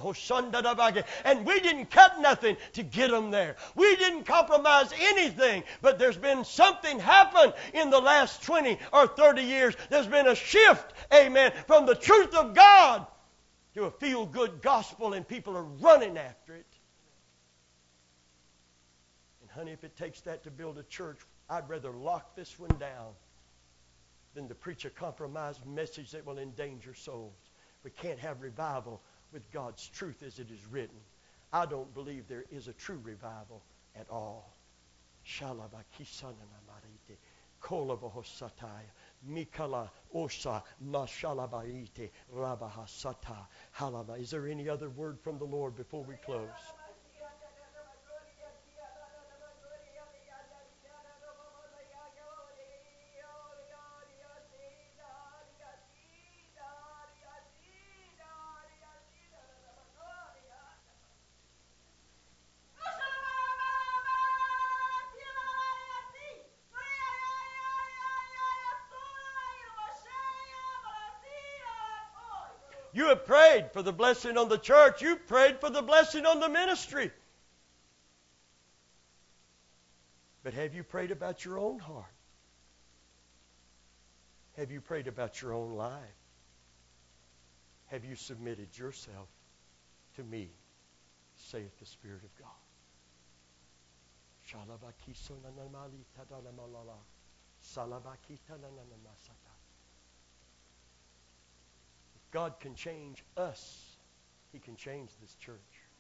we didn't cut nothing to get them there. We didn't compromise anything. But there's been something happen in the last twenty or thirty years. There's been a shift, amen, from the truth of God to a feel-good gospel, and people are running after it. And honey, if it takes that to build a church, I'd rather lock this one down than to preach a compromised message that will endanger souls. We can't have revival with God's truth as it is written. I don't believe there is a true revival at all. Mikala Osa Mashalabaite Rabahasata Halama. Is there any other word from the Lord before we close? You have prayed for the blessing on the church. You prayed for the blessing on the ministry. But have you prayed about your own heart? Have you prayed about your own life? Have you submitted yourself to me, saith the Spirit of God? If God can change us, He can change this church.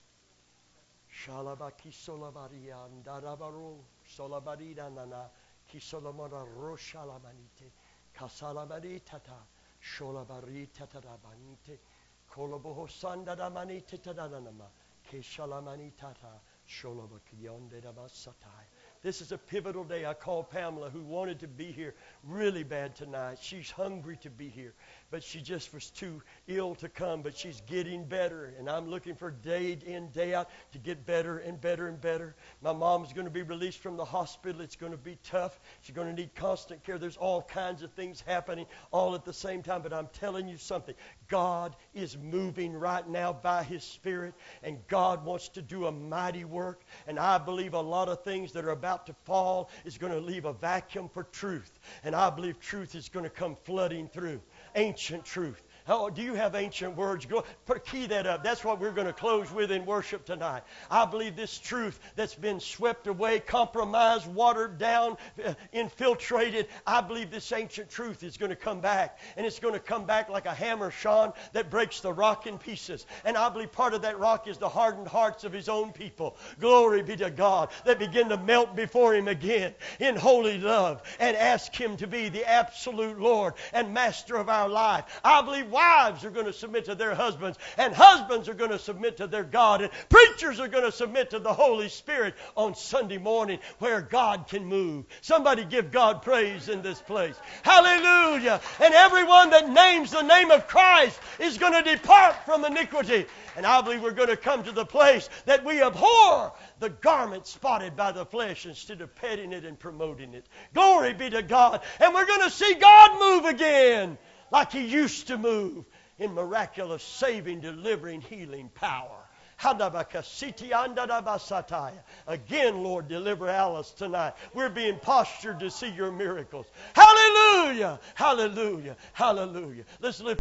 Shalabaki solabaria ndarabaro solabarida nana kisolamara roshalamanite kasalabari tata sholabari tatarabanite koloboho sandaramanite tadanama keshalamani tata sholabakiyonde dabasatai. This is a pivotal day. I called Pamela, who wanted to be here really bad tonight. She's hungry to be here, but she just was too ill to come. But she's getting better, and I'm looking for day in, day out to get better and better and better. My mom's going to be released from the hospital. It's going to be tough. She's going to need constant care. There's all kinds of things happening all at the same time. But I'm telling you something. God is moving right now by His Spirit, and God wants to do a mighty work. And I believe a lot of things that are about to fall is going to leave a vacuum for truth. And I believe truth is going to come flooding through. Ancient truth. Oh, do you have ancient words? Go key that up. That's what we're going to close with in worship tonight. I believe this truth that's been swept away, compromised, watered down, uh, infiltrated. I believe this ancient truth is going to come back. And it's going to come back like a hammer, Sean, that breaks the rock in pieces. And I believe part of that rock is the hardened hearts of His own people. Glory be to God. That begin to melt before Him again in holy love and ask Him to be the absolute Lord and Master of our life. I believe wives are going to submit to their husbands, and husbands are going to submit to their God, and preachers are going to submit to the Holy Spirit on Sunday morning where God can move. Somebody give God praise in this place. Hallelujah. And everyone that names the name of Christ is going to depart from iniquity. And I believe we're going to come to the place that we abhor the garment spotted by the flesh instead of petting it and promoting it. Glory be to God. And we're going to see God move again, like He used to move in miraculous saving, delivering, healing power. Again, Lord, deliver Alice tonight. We're being postured to see your miracles. Hallelujah! Hallelujah! Hallelujah! Let's lift